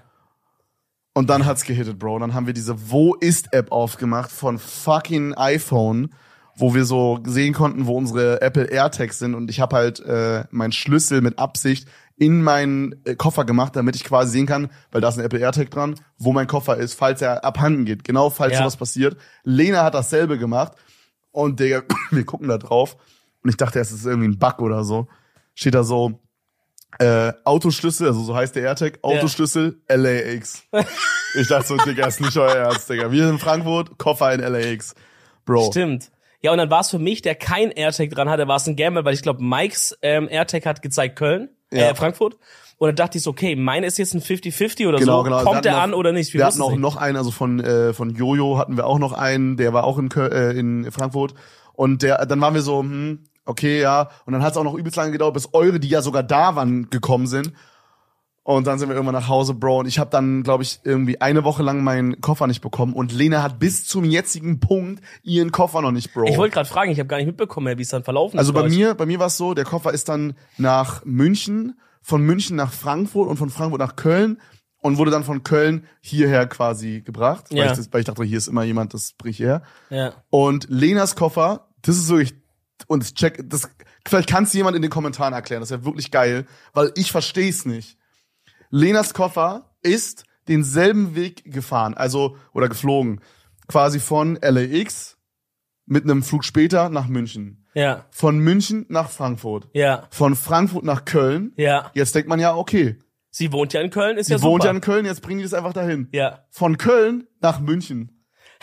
Speaker 2: Und dann hat's gehittet, Bro. Dann haben wir diese Wo-ist-App aufgemacht von fucking iPhone, wo wir so sehen konnten, wo unsere Apple AirTags sind. Und ich habe halt äh, meinen Schlüssel mit Absicht in meinen äh, Koffer gemacht, damit ich quasi sehen kann, weil da ist ein Apple AirTag dran, wo mein Koffer ist, falls er abhanden geht. Genau, falls
Speaker 1: ja.
Speaker 2: sowas passiert. Lena hat dasselbe gemacht. Und Digga, wir gucken da drauf. Und ich dachte, es ist irgendwie ein Bug oder so. Steht da so, äh, Autoschlüssel, also so heißt der AirTag, Autoschlüssel, ja. L A X. Ich dachte so, Digga, ist nicht euer Ernst, Digga. Wir sind in Frankfurt, Koffer in L A X. Bro.
Speaker 1: Stimmt. Ja, und dann war es für mich, der kein AirTag dran hatte, war es ein Gamble, weil ich glaube, Mikes ähm, AirTag hat gezeigt Köln,
Speaker 2: ja.
Speaker 1: äh, Frankfurt. Und dann dachte ich so, okay, meine ist jetzt ein fifty fifty oder
Speaker 2: genau,
Speaker 1: so.
Speaker 2: Genau.
Speaker 1: Kommt der an oder nicht? Wir,
Speaker 2: wir hatten auch nicht. noch einen, also von äh, von Jojo hatten wir auch noch einen, der war auch in Köl äh, in Frankfurt. Und der, dann waren wir so, hm, okay, ja. Und dann hat es auch noch übelst lange gedauert, bis eure, die ja sogar da waren, gekommen sind. Und dann sind wir irgendwann nach Hause, Bro. Und ich habe dann, glaube ich, irgendwie eine Woche lang meinen Koffer nicht bekommen. Und Lena hat bis zum jetzigen Punkt ihren Koffer noch nicht, Bro.
Speaker 1: Ich wollte gerade fragen, ich habe gar nicht mitbekommen, wie es dann verlaufen
Speaker 2: also
Speaker 1: ist.
Speaker 2: Also bei mir, bei mir war es so, der Koffer ist dann nach München, von München nach Frankfurt und von Frankfurt nach Köln und wurde dann von Köln hierher quasi gebracht.
Speaker 1: Ja.
Speaker 2: Weil, ich das, weil ich dachte, hier ist immer jemand, das bringe ich hierher.
Speaker 1: Ja.
Speaker 2: Und Lenas Koffer, das ist wirklich, und das check, das, vielleicht kann es jemand in den Kommentaren erklären, das wäre wirklich geil, weil ich verstehe es nicht. Lenas Koffer ist denselben Weg gefahren, also, oder geflogen, quasi von L A X mit einem Flug später nach München.
Speaker 1: Ja.
Speaker 2: Von München nach Frankfurt.
Speaker 1: Ja.
Speaker 2: Von Frankfurt nach Köln.
Speaker 1: Ja.
Speaker 2: Jetzt denkt man ja, okay.
Speaker 1: Sie wohnt ja in Köln, ist
Speaker 2: Sie
Speaker 1: ja super.
Speaker 2: wohnt ja in Köln, jetzt bringen die das einfach dahin.
Speaker 1: Ja.
Speaker 2: Von Köln nach München.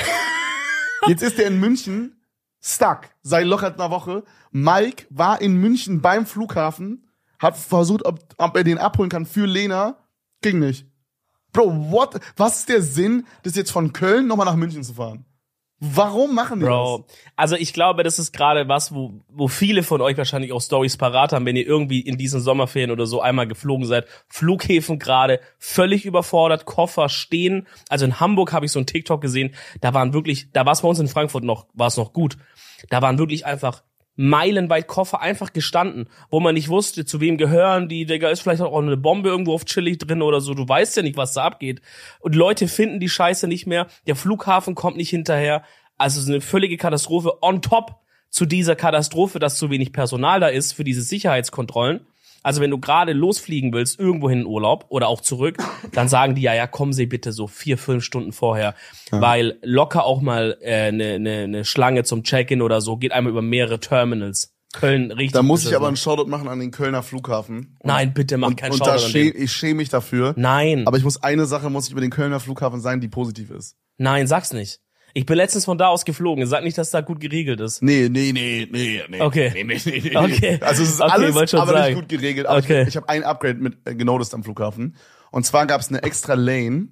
Speaker 2: Jetzt ist der in München stuck. Seit locker einer Woche. Mike war in München beim Flughafen, hat versucht, ob, ob er den abholen kann für Lena. Ging nicht. Bro, what? Was ist der Sinn, das jetzt von Köln nochmal nach München zu fahren? Warum machen die
Speaker 1: Bro,
Speaker 2: das?
Speaker 1: Also ich glaube, das ist gerade was, wo, wo viele von euch wahrscheinlich auch Stories parat haben, wenn ihr irgendwie in diesen Sommerferien oder so einmal geflogen seid. Flughäfen gerade völlig überfordert, Koffer stehen. Also in Hamburg habe ich so einen TikTok gesehen, da waren wirklich, da war es bei uns in Frankfurt noch, war es noch gut. Da waren wirklich einfach meilenweit Koffer einfach gestanden, wo man nicht wusste, zu wem gehören die, Digga, ist vielleicht auch eine Bombe irgendwo auf chillig drin oder so, du weißt ja nicht, was da abgeht. Und Leute finden die Scheiße nicht mehr, der Flughafen kommt nicht hinterher, also es ist eine völlige Katastrophe on top zu dieser Katastrophe, dass zu wenig Personal da ist für diese Sicherheitskontrollen. Also wenn du gerade losfliegen willst, irgendwo hin in Urlaub oder auch zurück, dann sagen die ja, ja, kommen Sie bitte so vier, fünf Stunden vorher, ja. Weil locker auch mal eine äh, ne, ne, ne Schlange zum Check-in oder so, geht einmal über mehrere Terminals. Köln richtig.
Speaker 2: Da muss ich aber einen Shoutout machen an den Kölner Flughafen. Und,
Speaker 1: Nein, bitte mach
Speaker 2: und,
Speaker 1: keinen
Speaker 2: und
Speaker 1: Shoutout
Speaker 2: da
Speaker 1: an
Speaker 2: schäm,
Speaker 1: den.
Speaker 2: ich schäme mich dafür.
Speaker 1: Nein.
Speaker 2: Aber ich muss eine Sache muss ich über den Kölner Flughafen sagen, die positiv ist.
Speaker 1: Nein, sag's nicht. Ich bin letztens von da aus geflogen. Sag nicht, dass da gut geregelt ist.
Speaker 2: Nee, nee, nee, nee, nee.
Speaker 1: Okay.
Speaker 2: Nee, nee, nee, nee.
Speaker 1: Okay.
Speaker 2: Also es ist
Speaker 1: okay,
Speaker 2: alles, aber
Speaker 1: sagen.
Speaker 2: nicht gut geregelt. Aber
Speaker 1: okay.
Speaker 2: ich, ich habe ein Upgrade mit äh, genoticed am Flughafen. Und zwar gab es eine extra Lane.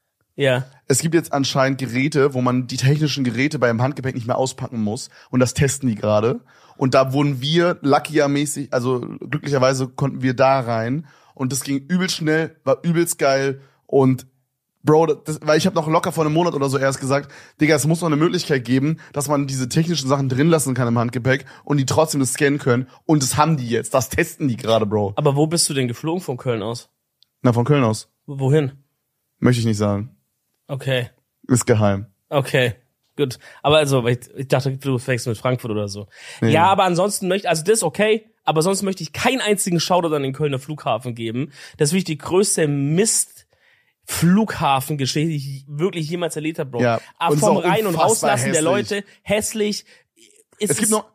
Speaker 1: Ja.
Speaker 2: Es gibt jetzt anscheinend Geräte, wo man die technischen Geräte beim Handgepäck nicht mehr auspacken muss. Und das testen die gerade. Und da wurden wir luckier-mäßig, also glücklicherweise konnten wir da rein. Und das ging übelst schnell, war übelst geil. Und Bro, das, weil ich habe noch locker vor einem Monat oder so erst gesagt, Digga, es muss noch eine Möglichkeit geben, dass man diese technischen Sachen drin lassen kann im Handgepäck und die trotzdem das scannen können. Und das haben die jetzt. Das testen die gerade, Bro.
Speaker 1: Aber wo bist du denn geflogen von Köln aus?
Speaker 2: Na, von Köln aus.
Speaker 1: Wohin?
Speaker 2: Möchte ich nicht sagen.
Speaker 1: Okay.
Speaker 2: Ist geheim.
Speaker 1: Okay. Gut. Aber also, ich, ich dachte, du fängst mit Frankfurt oder so.
Speaker 2: Nee.
Speaker 1: Ja, aber ansonsten möchte, also das ist okay, aber sonst möchte ich keinen einzigen Shoutout an den Kölner Flughafen geben. Das ist wirklich die größte Mist Flughafengeschichte, die ich wirklich jemals erlebt habe, Bro.
Speaker 2: Ja.
Speaker 1: Aber vom Rein- und Rauslassen
Speaker 2: hässlich.
Speaker 1: der Leute, hässlich. Es,
Speaker 2: es gibt noch,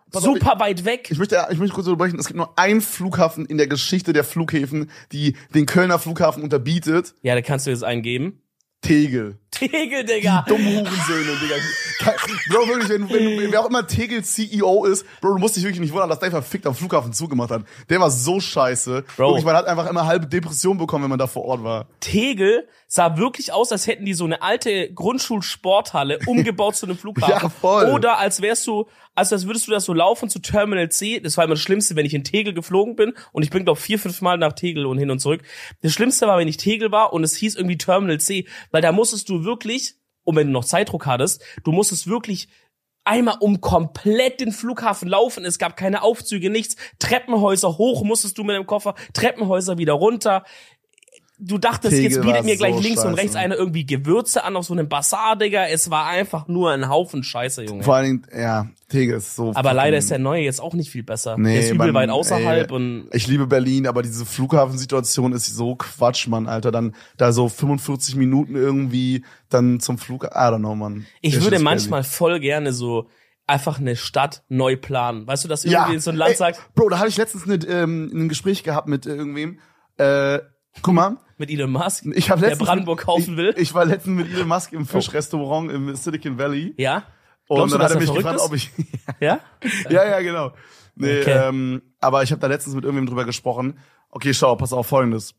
Speaker 2: pass auf,
Speaker 1: super weit weg.
Speaker 2: Ich möchte, ich möchte kurz unterbrechen. Es gibt nur einen Flughafen in der Geschichte der Flughäfen, die den Kölner Flughafen unterbietet.
Speaker 1: Ja, da kannst du jetzt eingeben.
Speaker 2: Tegel.
Speaker 1: Tegel, Digga.
Speaker 2: Die dummen Hurensöhne, Digga. Bro, wirklich, wenn, wenn, wer auch immer Tegel C E O ist, Bro, du musst dich wirklich nicht wundern, dass der verfickt am Flughafen zugemacht hat. Der war so scheiße.
Speaker 1: Bro.
Speaker 2: Wirklich, man hat einfach immer halbe Depression bekommen, wenn man da vor Ort war.
Speaker 1: Tegel sah wirklich aus, als hätten die so eine alte Grundschulsporthalle umgebaut zu einem Flughafen.
Speaker 2: Ja, voll.
Speaker 1: Oder als wärst du, also als würdest du das so laufen zu Terminal C. Das war immer das Schlimmste, wenn ich in Tegel geflogen bin. Und ich bin, glaube vier, fünf Mal nach Tegel und hin und zurück. Das Schlimmste war, wenn ich Tegel war und es hieß irgendwie Terminal C. Weil da musstest du wirklich, und wenn du noch Zeitdruck hattest, du musstest wirklich einmal um komplett den Flughafen laufen. Es gab keine Aufzüge, nichts. Treppenhäuser hoch musstest du mit dem Koffer, Treppenhäuser wieder runter. Du dachtest,
Speaker 2: Tegel
Speaker 1: jetzt bietet
Speaker 2: war
Speaker 1: mir gleich
Speaker 2: so
Speaker 1: links und
Speaker 2: scheiße.
Speaker 1: rechts einer irgendwie Gewürze an auf so einem Bazar, Digga. Es war einfach nur ein Haufen Scheiße, Junge.
Speaker 2: Vor allen Dingen, ja, Tegel ist so.
Speaker 1: Aber leider ist der neue jetzt auch nicht viel besser.
Speaker 2: Nee,
Speaker 1: der ist übel
Speaker 2: Mann,
Speaker 1: weit außerhalb
Speaker 2: ey,
Speaker 1: und
Speaker 2: ich liebe Berlin, aber diese Flughafensituation ist so Quatsch, Mann, Alter. Dann da so fünfundvierzig Minuten irgendwie dann zum Flug. I don't know, Mann.
Speaker 1: ich
Speaker 2: Der
Speaker 1: würde
Speaker 2: Shit ist
Speaker 1: manchmal voll gerne so einfach eine Stadt neu planen. Weißt du, dass
Speaker 2: crazy.
Speaker 1: irgendwie in so ein Land
Speaker 2: ey,
Speaker 1: sagt,
Speaker 2: Bro, da hatte ich letztens eine, ähm, ein Gespräch gehabt mit äh, irgendwem. Äh, guck mal.
Speaker 1: mit Elon Musk,
Speaker 2: Ich hab
Speaker 1: der
Speaker 2: letztens
Speaker 1: Brandenburg kaufen
Speaker 2: ich,
Speaker 1: will.
Speaker 2: Ich war letztens mit Elon Musk im Fischrestaurant im Silicon Valley.
Speaker 1: Ja?
Speaker 2: Und
Speaker 1: Glaubst du,
Speaker 2: dann hat
Speaker 1: dass
Speaker 2: er
Speaker 1: er
Speaker 2: mich
Speaker 1: verrückt
Speaker 2: gefragt,
Speaker 1: ist?
Speaker 2: ob ich.
Speaker 1: Ja?
Speaker 2: ja, ja, genau. Nee,
Speaker 1: Okay.
Speaker 2: ähm, aber ich habe da letztens mit irgendwem drüber gesprochen. Okay, schau, pass auf, Folgendes.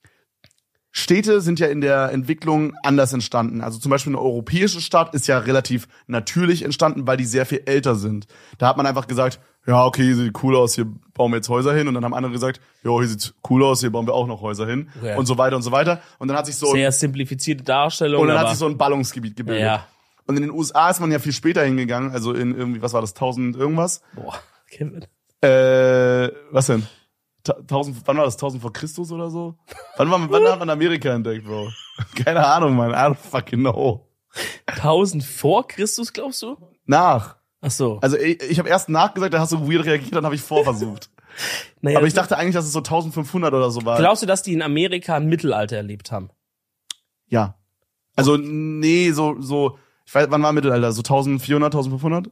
Speaker 2: Städte sind ja in der Entwicklung anders entstanden. Also zum Beispiel eine europäische Stadt ist ja relativ natürlich entstanden, weil die sehr viel älter sind. Da hat man einfach gesagt, ja, okay, hier sieht cool aus, hier bauen wir jetzt Häuser hin. Und dann haben andere gesagt, ja, hier sieht cool aus, hier bauen wir auch noch Häuser hin.
Speaker 1: Ja.
Speaker 2: Und so weiter und so weiter. Und dann hat sich so,
Speaker 1: Sehr simplifizierte Darstellung.
Speaker 2: und dann
Speaker 1: aber
Speaker 2: hat sich so ein Ballungsgebiet gebildet.
Speaker 1: ja.
Speaker 2: Und in den U S A ist man ja viel später hingegangen, also in irgendwie, was war das, tausend irgendwas?
Speaker 1: Boah, Kevin.
Speaker 2: Äh, was denn? Ta- tausend, wann war das? tausend vor Christus oder so? Wann, war, wann hat man Amerika entdeckt, Bro? Keine Ahnung, man. I don't fucking know.
Speaker 1: tausend vor Christus, glaubst du?
Speaker 2: Nach.
Speaker 1: Ach so.
Speaker 2: Also ich, ich habe erst nachgesagt, da hast du weird reagiert, dann habe ich vorversucht.
Speaker 1: Naja,
Speaker 2: Aber ich dachte eigentlich, dass es so eintausendfünfhundert oder so war.
Speaker 1: glaubst du, dass die in Amerika ein Mittelalter erlebt haben?
Speaker 2: Ja. Also nee, so so. Ich weiß, wann war Mittelalter? So eintausendvierhundert, eintausendfünfhundert?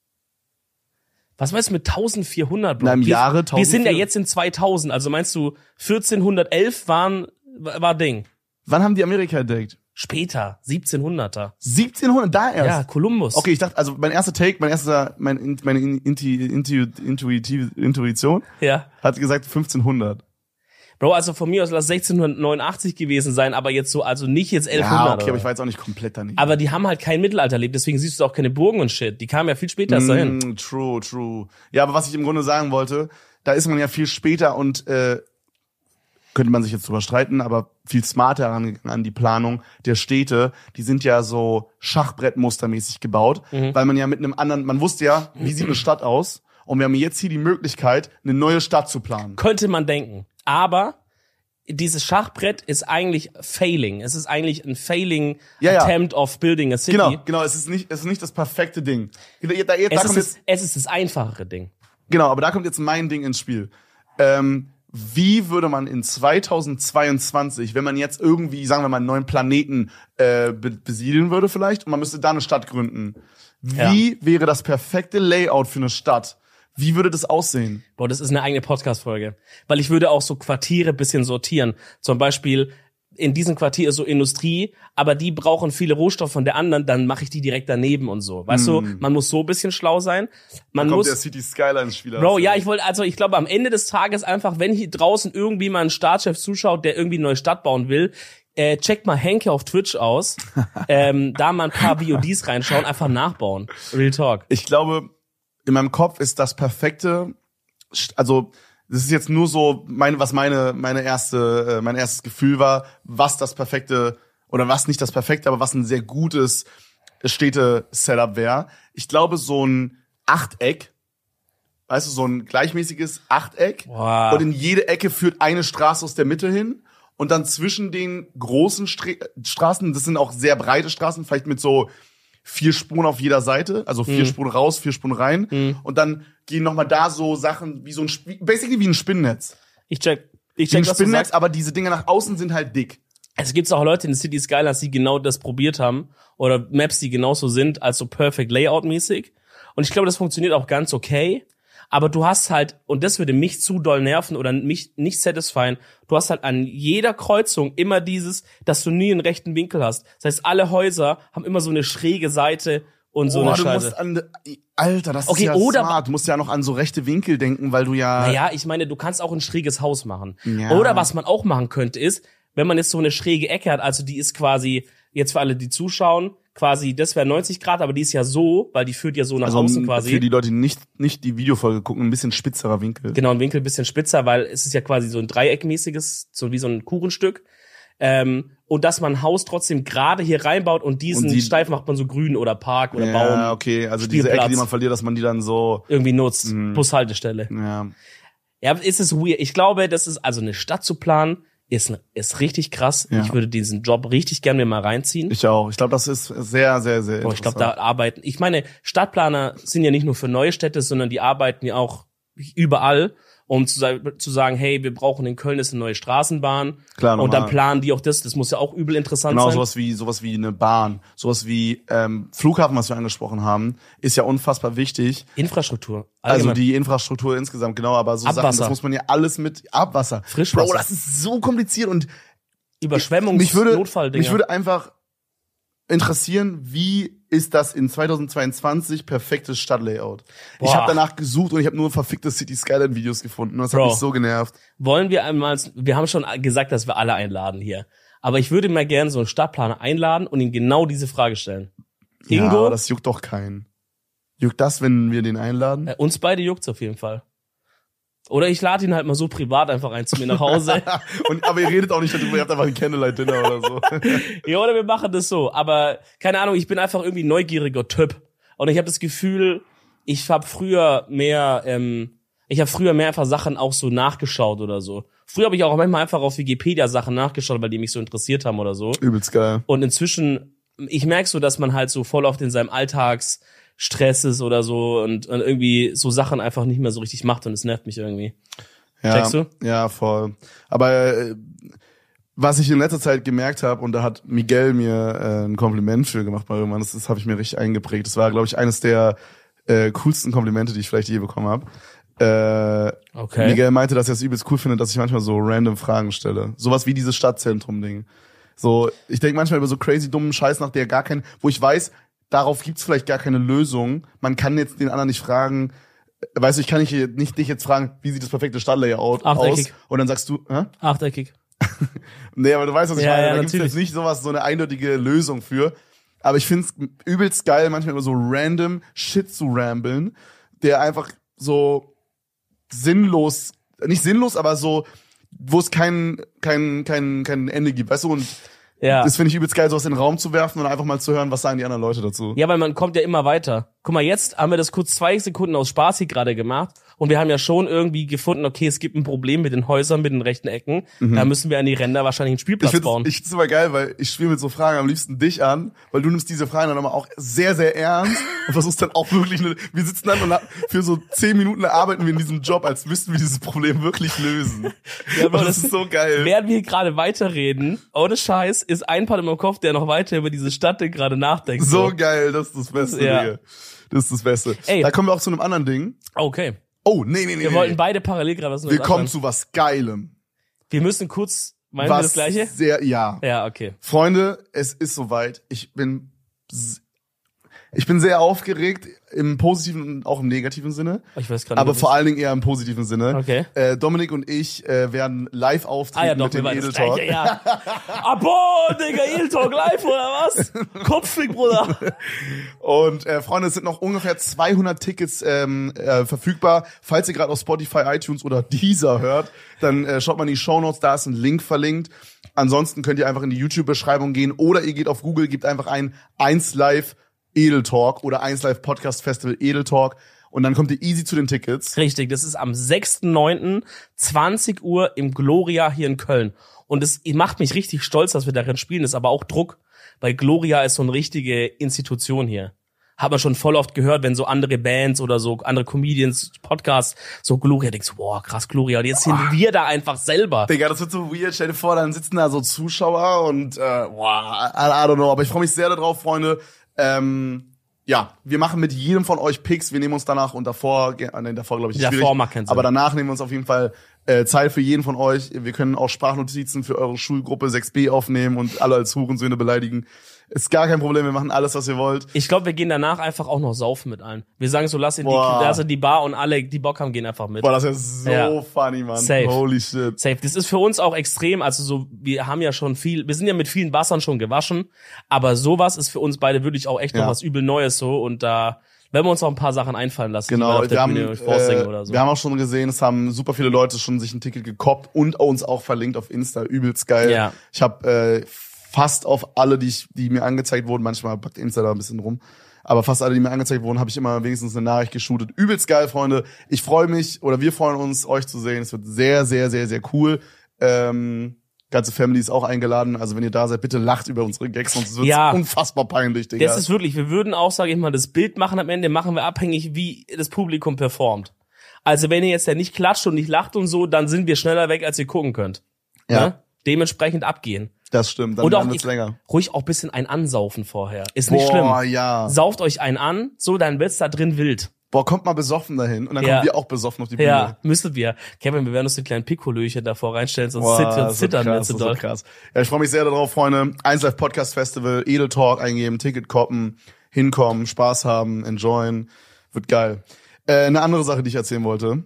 Speaker 1: Was meinst du mit eintausendvierhundert, Bro?
Speaker 2: Na, im
Speaker 1: wir,
Speaker 2: Jahre
Speaker 1: wir sind ja
Speaker 2: eintausendvierhundert.
Speaker 1: jetzt in zweitausend, also meinst du vierzehnhundertelf waren, war Ding.
Speaker 2: Wann haben die Amerika entdeckt?
Speaker 1: Später, siebzehnhunderter.
Speaker 2: siebzehnhundert, da erst?
Speaker 1: Ja, Kolumbus.
Speaker 2: Okay, ich dachte, also mein erster Take, mein erster, mein, meine Inti, Inti, Intuitive Intuition
Speaker 1: Ja.
Speaker 2: hat gesagt fünfzehnhundert.
Speaker 1: Bro, also von mir aus lass sechzehnhundertneunundachtzig gewesen sein, aber jetzt so, also nicht jetzt elfhundert.
Speaker 2: Ja, okay, aber
Speaker 1: oder?
Speaker 2: ich war jetzt auch nicht komplett daneben.
Speaker 1: Aber die haben halt kein Mittelalter erlebt, deswegen siehst du auch keine Burgen und Shit. Die kamen ja viel später erst dahin.
Speaker 2: Mm, true, true. Ja, aber was ich im Grunde sagen wollte, da ist man ja viel später und äh, könnte man sich jetzt drüber streiten, aber viel smarter herangegangen an die Planung der Städte. Die sind ja so Schachbrettmustermäßig gebaut,
Speaker 1: Mhm.
Speaker 2: weil man ja mit einem anderen, man wusste ja, wie sieht eine Stadt aus, und wir haben jetzt hier die Möglichkeit, eine neue Stadt zu planen.
Speaker 1: Könnte man denken. Aber dieses Schachbrett ist eigentlich failing. Es ist eigentlich ein failing
Speaker 2: Ja, ja.
Speaker 1: attempt of building a city.
Speaker 2: Genau, genau, es ist nicht, es ist nicht das perfekte Ding. Da, da, da
Speaker 1: Es,
Speaker 2: kommt
Speaker 1: ist
Speaker 2: jetzt,
Speaker 1: das, es ist das einfachere Ding.
Speaker 2: genau, aber da kommt jetzt mein Ding ins Spiel. Ähm, wie würde man in zweitausendzweiundzwanzig, wenn man jetzt irgendwie, sagen wir mal, einen neuen Planeten äh, be- besiedeln würde vielleicht, und man müsste da eine Stadt gründen, wie wäre das perfekte Layout für eine Stadt? Wie würde das aussehen?
Speaker 1: Boah, das ist eine eigene Podcast-Folge. Weil ich würde auch so Quartiere bisschen sortieren. Zum Beispiel, in diesem Quartier ist so Industrie, aber die brauchen viele Rohstoffe von der anderen, dann mache ich die direkt daneben und so. Weißt du, man muss so ein bisschen schlau sein. Man
Speaker 2: Kommt
Speaker 1: muss,
Speaker 2: der City Skyline ins Spiel?
Speaker 1: Bro, ja, ich wollte, also ich glaube am Ende des Tages einfach, wenn hier draußen irgendwie mal ein Startchef zuschaut, der irgendwie eine neue Stadt bauen will, äh, checkt mal Henke auf Twitch aus, ähm, da mal ein paar V O Ds reinschauen, einfach nachbauen. Real Talk.
Speaker 2: Ich glaube, in meinem Kopf ist das perfekte, also das ist jetzt nur so, meine, was meine meine erste äh, mein erstes Gefühl war, was das perfekte, oder was nicht das perfekte, aber was ein sehr gutes Städte-Setup wäre. Ich glaube, so ein Achteck, weißt du, so ein gleichmäßiges Achteck,
Speaker 1: Wow.
Speaker 2: und in jede Ecke führt eine Straße aus der Mitte hin, und dann zwischen den großen Stra- Straßen, das sind auch sehr breite Straßen, vielleicht mit so vier Spuren auf jeder Seite, also vier
Speaker 1: Mhm.
Speaker 2: Spuren raus, vier Spuren rein,
Speaker 1: Mhm.
Speaker 2: und dann gehen nochmal da so Sachen wie so ein Sp- basically wie ein Spinnennetz.
Speaker 1: Ich check, ich
Speaker 2: Wie ein
Speaker 1: check, was du
Speaker 2: Spinnennetz,
Speaker 1: sagst.
Speaker 2: aber diese Dinger nach außen sind halt dick.
Speaker 1: Es gibt auch Leute in City Skylines, die genau das probiert haben oder Maps, die genauso sind, also perfect Layout-mäßig. Und ich glaube, das funktioniert auch ganz okay. Aber du hast halt, und das würde mich zu doll nerven oder mich nicht satisfyen, du hast halt an jeder Kreuzung immer dieses, dass du nie einen rechten Winkel hast. Das heißt, alle Häuser haben immer so eine schräge Seite und so
Speaker 2: oh,
Speaker 1: eine
Speaker 2: du
Speaker 1: Scheiße.
Speaker 2: musst an, Alter, das
Speaker 1: Okay,
Speaker 2: ist ja
Speaker 1: oder-
Speaker 2: smart. Du musst ja noch an so rechte Winkel denken, weil du ja...
Speaker 1: Naja, ich meine, du kannst auch ein schräges Haus machen.
Speaker 2: Ja.
Speaker 1: Oder was man auch machen könnte ist, wenn man jetzt so eine schräge Ecke hat, also die ist quasi, jetzt für alle, die zuschauen, quasi, das wäre neunzig Grad, aber die ist ja so, weil die führt ja so nach
Speaker 2: also
Speaker 1: außen quasi.
Speaker 2: für die Leute, die nicht, nicht die Videofolge gucken, ein bisschen spitzerer Winkel.
Speaker 1: Genau, ein Winkel ein bisschen spitzer, weil es ist ja quasi so ein dreieckmäßiges, so wie so ein Kuchenstück. Ähm, und dass man ein Haus trotzdem gerade hier reinbaut und diesen
Speaker 2: Und die-
Speaker 1: Steif macht man so grün oder Park oder
Speaker 2: ja,
Speaker 1: Baum
Speaker 2: okay, also diese
Speaker 1: Spielplatz.
Speaker 2: Ecke, die man verliert, dass man die dann so...
Speaker 1: irgendwie nutzt.
Speaker 2: Mhm.
Speaker 1: Bushaltestelle.
Speaker 2: Ja,
Speaker 1: Ja, aber ist es weird. Ich glaube, das ist, also eine Stadt zu planen, ist, ist richtig krass.
Speaker 2: Ja.
Speaker 1: Ich würde diesen Job richtig gerne mir mal reinziehen.
Speaker 2: ich auch. Ich glaube, das ist sehr, sehr, sehr
Speaker 1: Boah, ich glaube, da arbeiten, ich meine, Stadtplaner sind ja nicht nur für neue Städte, sondern die arbeiten ja auch überall, um zu, sa- zu sagen, hey, wir brauchen in Köln ist eine neue Straßenbahn.
Speaker 2: Klar,
Speaker 1: und dann
Speaker 2: normal.
Speaker 1: planen die auch das. Das muss ja auch übel interessant
Speaker 2: Genau,
Speaker 1: sein.
Speaker 2: sowas wie sowas wie eine Bahn, sowas wie ähm, Flughafen, was wir angesprochen haben, ist ja unfassbar wichtig.
Speaker 1: Infrastruktur.
Speaker 2: Also
Speaker 1: Allgemein.
Speaker 2: die Infrastruktur insgesamt, genau, aber so Sachen,
Speaker 1: Abwasser.
Speaker 2: das muss man ja alles mit Abwasser.
Speaker 1: Frischwasser.
Speaker 2: Bro, das ist so kompliziert und
Speaker 1: Überschwemmungs-,
Speaker 2: mich würde,
Speaker 1: Notfalldinger.
Speaker 2: mich würde einfach interessieren, wie ist das in zweitausendzweiundzwanzig perfektes Stadtlayout? Ich
Speaker 1: Boah.
Speaker 2: habe danach gesucht und ich habe nur verfickte City Skyline Videos gefunden und das
Speaker 1: Bro.
Speaker 2: hat mich so genervt.
Speaker 1: Wollen wir einmal, wir haben schon gesagt, dass wir alle einladen hier. Aber ich würde mal gerne so einen Stadtplaner einladen und ihm genau diese Frage stellen.
Speaker 2: Ja,
Speaker 1: Ingo,
Speaker 2: aber das juckt doch keinen. Juckt das, wenn wir den einladen?
Speaker 1: äh, uns beide juckt's auf jeden Fall. Oder ich lade ihn halt mal so privat einfach ein zu mir nach Hause.
Speaker 2: und, aber ihr redet auch nicht darüber, ihr habt einfach ein Candlelight-Dinner oder so.
Speaker 1: Ja, oder wir machen das so. Aber keine Ahnung, ich bin einfach irgendwie ein neugieriger Typ. Und ich habe das Gefühl, ich habe früher mehr, ähm, ich habe früher mehr einfach Sachen auch so nachgeschaut oder so. Früher habe ich auch manchmal einfach auf Wikipedia Sachen nachgeschaut, weil die mich so interessiert haben oder so.
Speaker 2: Übelst geil.
Speaker 1: Und inzwischen, ich merke so, dass man halt so voll oft in seinem Alltagsstress ist oder so und, und irgendwie so Sachen einfach nicht mehr so richtig macht und es nervt mich irgendwie.
Speaker 2: Ja,
Speaker 1: Checkst du?
Speaker 2: Ja, voll. Aber äh, was ich in letzter Zeit gemerkt habe, und da hat Miguel mir äh, ein Kompliment für gemacht bei irgendwann, das, das habe ich mir richtig eingeprägt. Das war, glaube ich, eines der äh, coolsten Komplimente, die ich vielleicht je bekommen habe. Äh,
Speaker 1: Okay.
Speaker 2: Miguel meinte, dass er es übelst cool findet, dass ich manchmal so random Fragen stelle. Sowas wie dieses Stadtzentrum-Ding. So, ich denke manchmal über so crazy dummen Scheiß nach, der gar kein, wo ich weiß, darauf gibt's vielleicht gar keine Lösung. Man kann jetzt den anderen nicht fragen, weißt du, ich kann nicht, nicht dich jetzt fragen, wie sieht das perfekte Stadtlayout aus?
Speaker 1: Achteckig.
Speaker 2: Und dann sagst du, hä?
Speaker 1: Achteckig.
Speaker 2: Nee, aber du weißt, was ich
Speaker 1: Ja,
Speaker 2: meine.
Speaker 1: ja,
Speaker 2: Da gibt's
Speaker 1: natürlich.
Speaker 2: jetzt nicht sowas, so eine eindeutige Lösung für. Aber ich find's übelst geil, manchmal immer so random Shit zu ramblen, der einfach so sinnlos, nicht sinnlos, aber so, wo es kein, kein, kein, kein Ende gibt, weißt du? Und
Speaker 1: Ja.
Speaker 2: das finde ich übelst geil, sowas in den Raum zu werfen und einfach mal zu hören, was sagen die anderen Leute dazu.
Speaker 1: Ja, weil man kommt ja immer weiter. Guck mal, jetzt haben wir das kurz zwei Sekunden aus Spaß hier gerade gemacht und wir haben ja schon irgendwie gefunden, okay, es gibt ein Problem mit den Häusern, mit den rechten Ecken. Da müssen wir an die Ränder wahrscheinlich einen
Speaker 2: Ich
Speaker 1: Spielplatz
Speaker 2: find's,
Speaker 1: bauen.
Speaker 2: ich find's immer geil, weil ich spiele mit so Fragen am liebsten dich an, weil du nimmst diese Fragen dann aber auch sehr, sehr ernst und versuchst dann auch wirklich, eine, wir sitzen dann und für so zehn Minuten arbeiten wir in diesem Job, als müssten wir dieses Problem wirklich lösen.
Speaker 1: Ja, aber
Speaker 2: und das
Speaker 1: das-
Speaker 2: ist so geil.
Speaker 1: Während wir hier gerade weiterreden, ohne Scheiß, ist ein Part in meinem Kopf, der noch weiter über diese Stadt gerade nachdenkt.
Speaker 2: So geil, das ist das Beste,
Speaker 1: Ja.
Speaker 2: Digga. Das ist das Beste.
Speaker 1: Ey.
Speaker 2: Da kommen wir auch zu einem anderen Ding.
Speaker 1: Okay.
Speaker 2: Oh, nee, nee, nee.
Speaker 1: Wir
Speaker 2: nee.
Speaker 1: wollten beide parallel gerade was
Speaker 2: wir
Speaker 1: Neues
Speaker 2: kommen
Speaker 1: anfangen.
Speaker 2: zu was Geilem.
Speaker 1: Wir müssen kurz, meinen
Speaker 2: was
Speaker 1: wir das Gleiche?
Speaker 2: Sehr, ja.
Speaker 1: Ja, okay.
Speaker 2: Freunde, es ist soweit. Ich bin, s- ich bin sehr aufgeregt im positiven und auch im negativen Sinne.
Speaker 1: Ich weiß gerade
Speaker 2: Aber
Speaker 1: nicht,
Speaker 2: vor allen Dingen eher im positiven Sinne.
Speaker 1: Okay.
Speaker 2: Äh, Dominik und ich äh, werden live auftreten
Speaker 1: Ah ja, doch,
Speaker 2: mit
Speaker 1: wir
Speaker 2: dem
Speaker 1: waren das
Speaker 2: Edel Talk.
Speaker 1: Gleiche, ja. Ah, boah, Digga, Edel Talk live, oder was? Kopfig, Bruder.
Speaker 2: Und äh, Freunde, es sind noch ungefähr zweihundert Tickets ähm, äh, verfügbar. Falls ihr gerade auf Spotify, iTunes oder Deezer hört, dann äh, schaut mal in die Shownotes, da ist ein Link verlinkt. Ansonsten könnt ihr einfach in die YouTube-Beschreibung gehen oder ihr geht auf Google, gebt einfach ein eins Live Edel Talk oder eins Live Podcast Festival Edel Talk und dann kommt ihr easy zu den Tickets.
Speaker 1: Richtig, das ist am sechsten neunten zwanzig Uhr im Gloria hier in Köln. Und es macht mich richtig stolz, dass wir darin spielen. Das ist aber auch Druck, weil Gloria ist so eine richtige Institution hier. Hat man schon voll oft gehört, wenn so andere Bands oder so andere Comedians, Podcasts, so Gloria, denkst du, boah, krass, Gloria. Und jetzt sind wir da einfach selber.
Speaker 2: Digga, das wird so weird. Stell dir vor, dann sitzen da so Zuschauer und äh, boah, I, I don't know. Aber ich freue mich sehr darauf, Freunde. Ähm, ja, wir machen mit jedem von euch Picks. Wir nehmen uns danach und davor, nein, davor glaube ich ist
Speaker 1: davor
Speaker 2: schwierig,
Speaker 1: macht keinen Sinn.
Speaker 2: aber danach nehmen wir uns auf jeden Fall äh, Zeit für jeden von euch. Wir können auch Sprachnotizen für eure Schulgruppe sechs b aufnehmen und alle als Hurensöhne beleidigen. Ist gar kein Problem, wir machen alles, was ihr wollt.
Speaker 1: Ich glaube, wir gehen danach einfach auch noch saufen mit allen. Wir sagen so, lass in die,
Speaker 2: Boah.
Speaker 1: lass in die Bar und alle, die Bock haben, gehen einfach mit.
Speaker 2: Boah, das ist so
Speaker 1: Ja.
Speaker 2: funny, Mann.
Speaker 1: Safe.
Speaker 2: Holy shit.
Speaker 1: Safe. Das ist für uns auch extrem, also so, wir haben ja schon viel, wir sind ja mit vielen Wassern schon gewaschen, aber sowas ist für uns beide wirklich auch echt
Speaker 2: Ja.
Speaker 1: noch was übel Neues so und da werden wir uns auch ein paar Sachen einfallen lassen,
Speaker 2: Genau,
Speaker 1: die wir auf der
Speaker 2: wir haben,
Speaker 1: Bühne vorsingen
Speaker 2: äh,
Speaker 1: oder so.
Speaker 2: wir haben auch schon gesehen, es haben super viele Leute schon sich ein Ticket gekoppt und uns auch verlinkt auf Insta. Übelst geil.
Speaker 1: Ja.
Speaker 2: Ich habe äh, fast auf alle, die ich, die mir angezeigt wurden, manchmal packt Insta da ein bisschen rum, aber fast alle, die mir angezeigt wurden, habe ich immer wenigstens eine Nachricht geshootet. Übelst geil, Freunde. Ich freue mich, oder wir freuen uns, euch zu sehen. Es wird sehr, sehr, sehr, sehr cool. Ähm, ganze Family ist auch eingeladen. Also wenn ihr da seid, bitte lacht über unsere Gags, sonst wird's
Speaker 1: Ja.
Speaker 2: unfassbar peinlich, Digga.
Speaker 1: Das ist wirklich, wir würden auch, sage ich mal, das Bild machen am Ende, machen wir abhängig, wie das Publikum performt. Also wenn ihr jetzt ja nicht klatscht und nicht lacht und so, dann sind wir schneller weg, als ihr gucken könnt.
Speaker 2: Ja.
Speaker 1: Ne? Dementsprechend abgehen.
Speaker 2: Das stimmt, dann,
Speaker 1: Und auch
Speaker 2: dann wird's länger.
Speaker 1: ruhig auch ein bisschen ein ansaufen vorher. Ist nicht
Speaker 2: Boah,
Speaker 1: schlimm.
Speaker 2: ja.
Speaker 1: Sauft euch einen an, so, dann wird's da drin wild.
Speaker 2: Boah, kommt mal besoffen dahin und dann
Speaker 1: Ja.
Speaker 2: kommen wir auch besoffen auf die Bühne.
Speaker 1: Ja, müsstet wir. Kevin, wir werden uns den kleinen Pikolöchen davor reinstellen, sonst
Speaker 2: Boah,
Speaker 1: zittern,
Speaker 2: das ist so
Speaker 1: zittern wir
Speaker 2: krass,
Speaker 1: zu
Speaker 2: das ist so
Speaker 1: doll.
Speaker 2: krass. Ja, ich freue mich sehr darauf, Freunde. eins Live Podcast Festival, Edel Talk eingeben, Ticket koppen, hinkommen, Spaß haben, enjoyen. Wird geil. Äh, eine andere Sache, die ich erzählen wollte.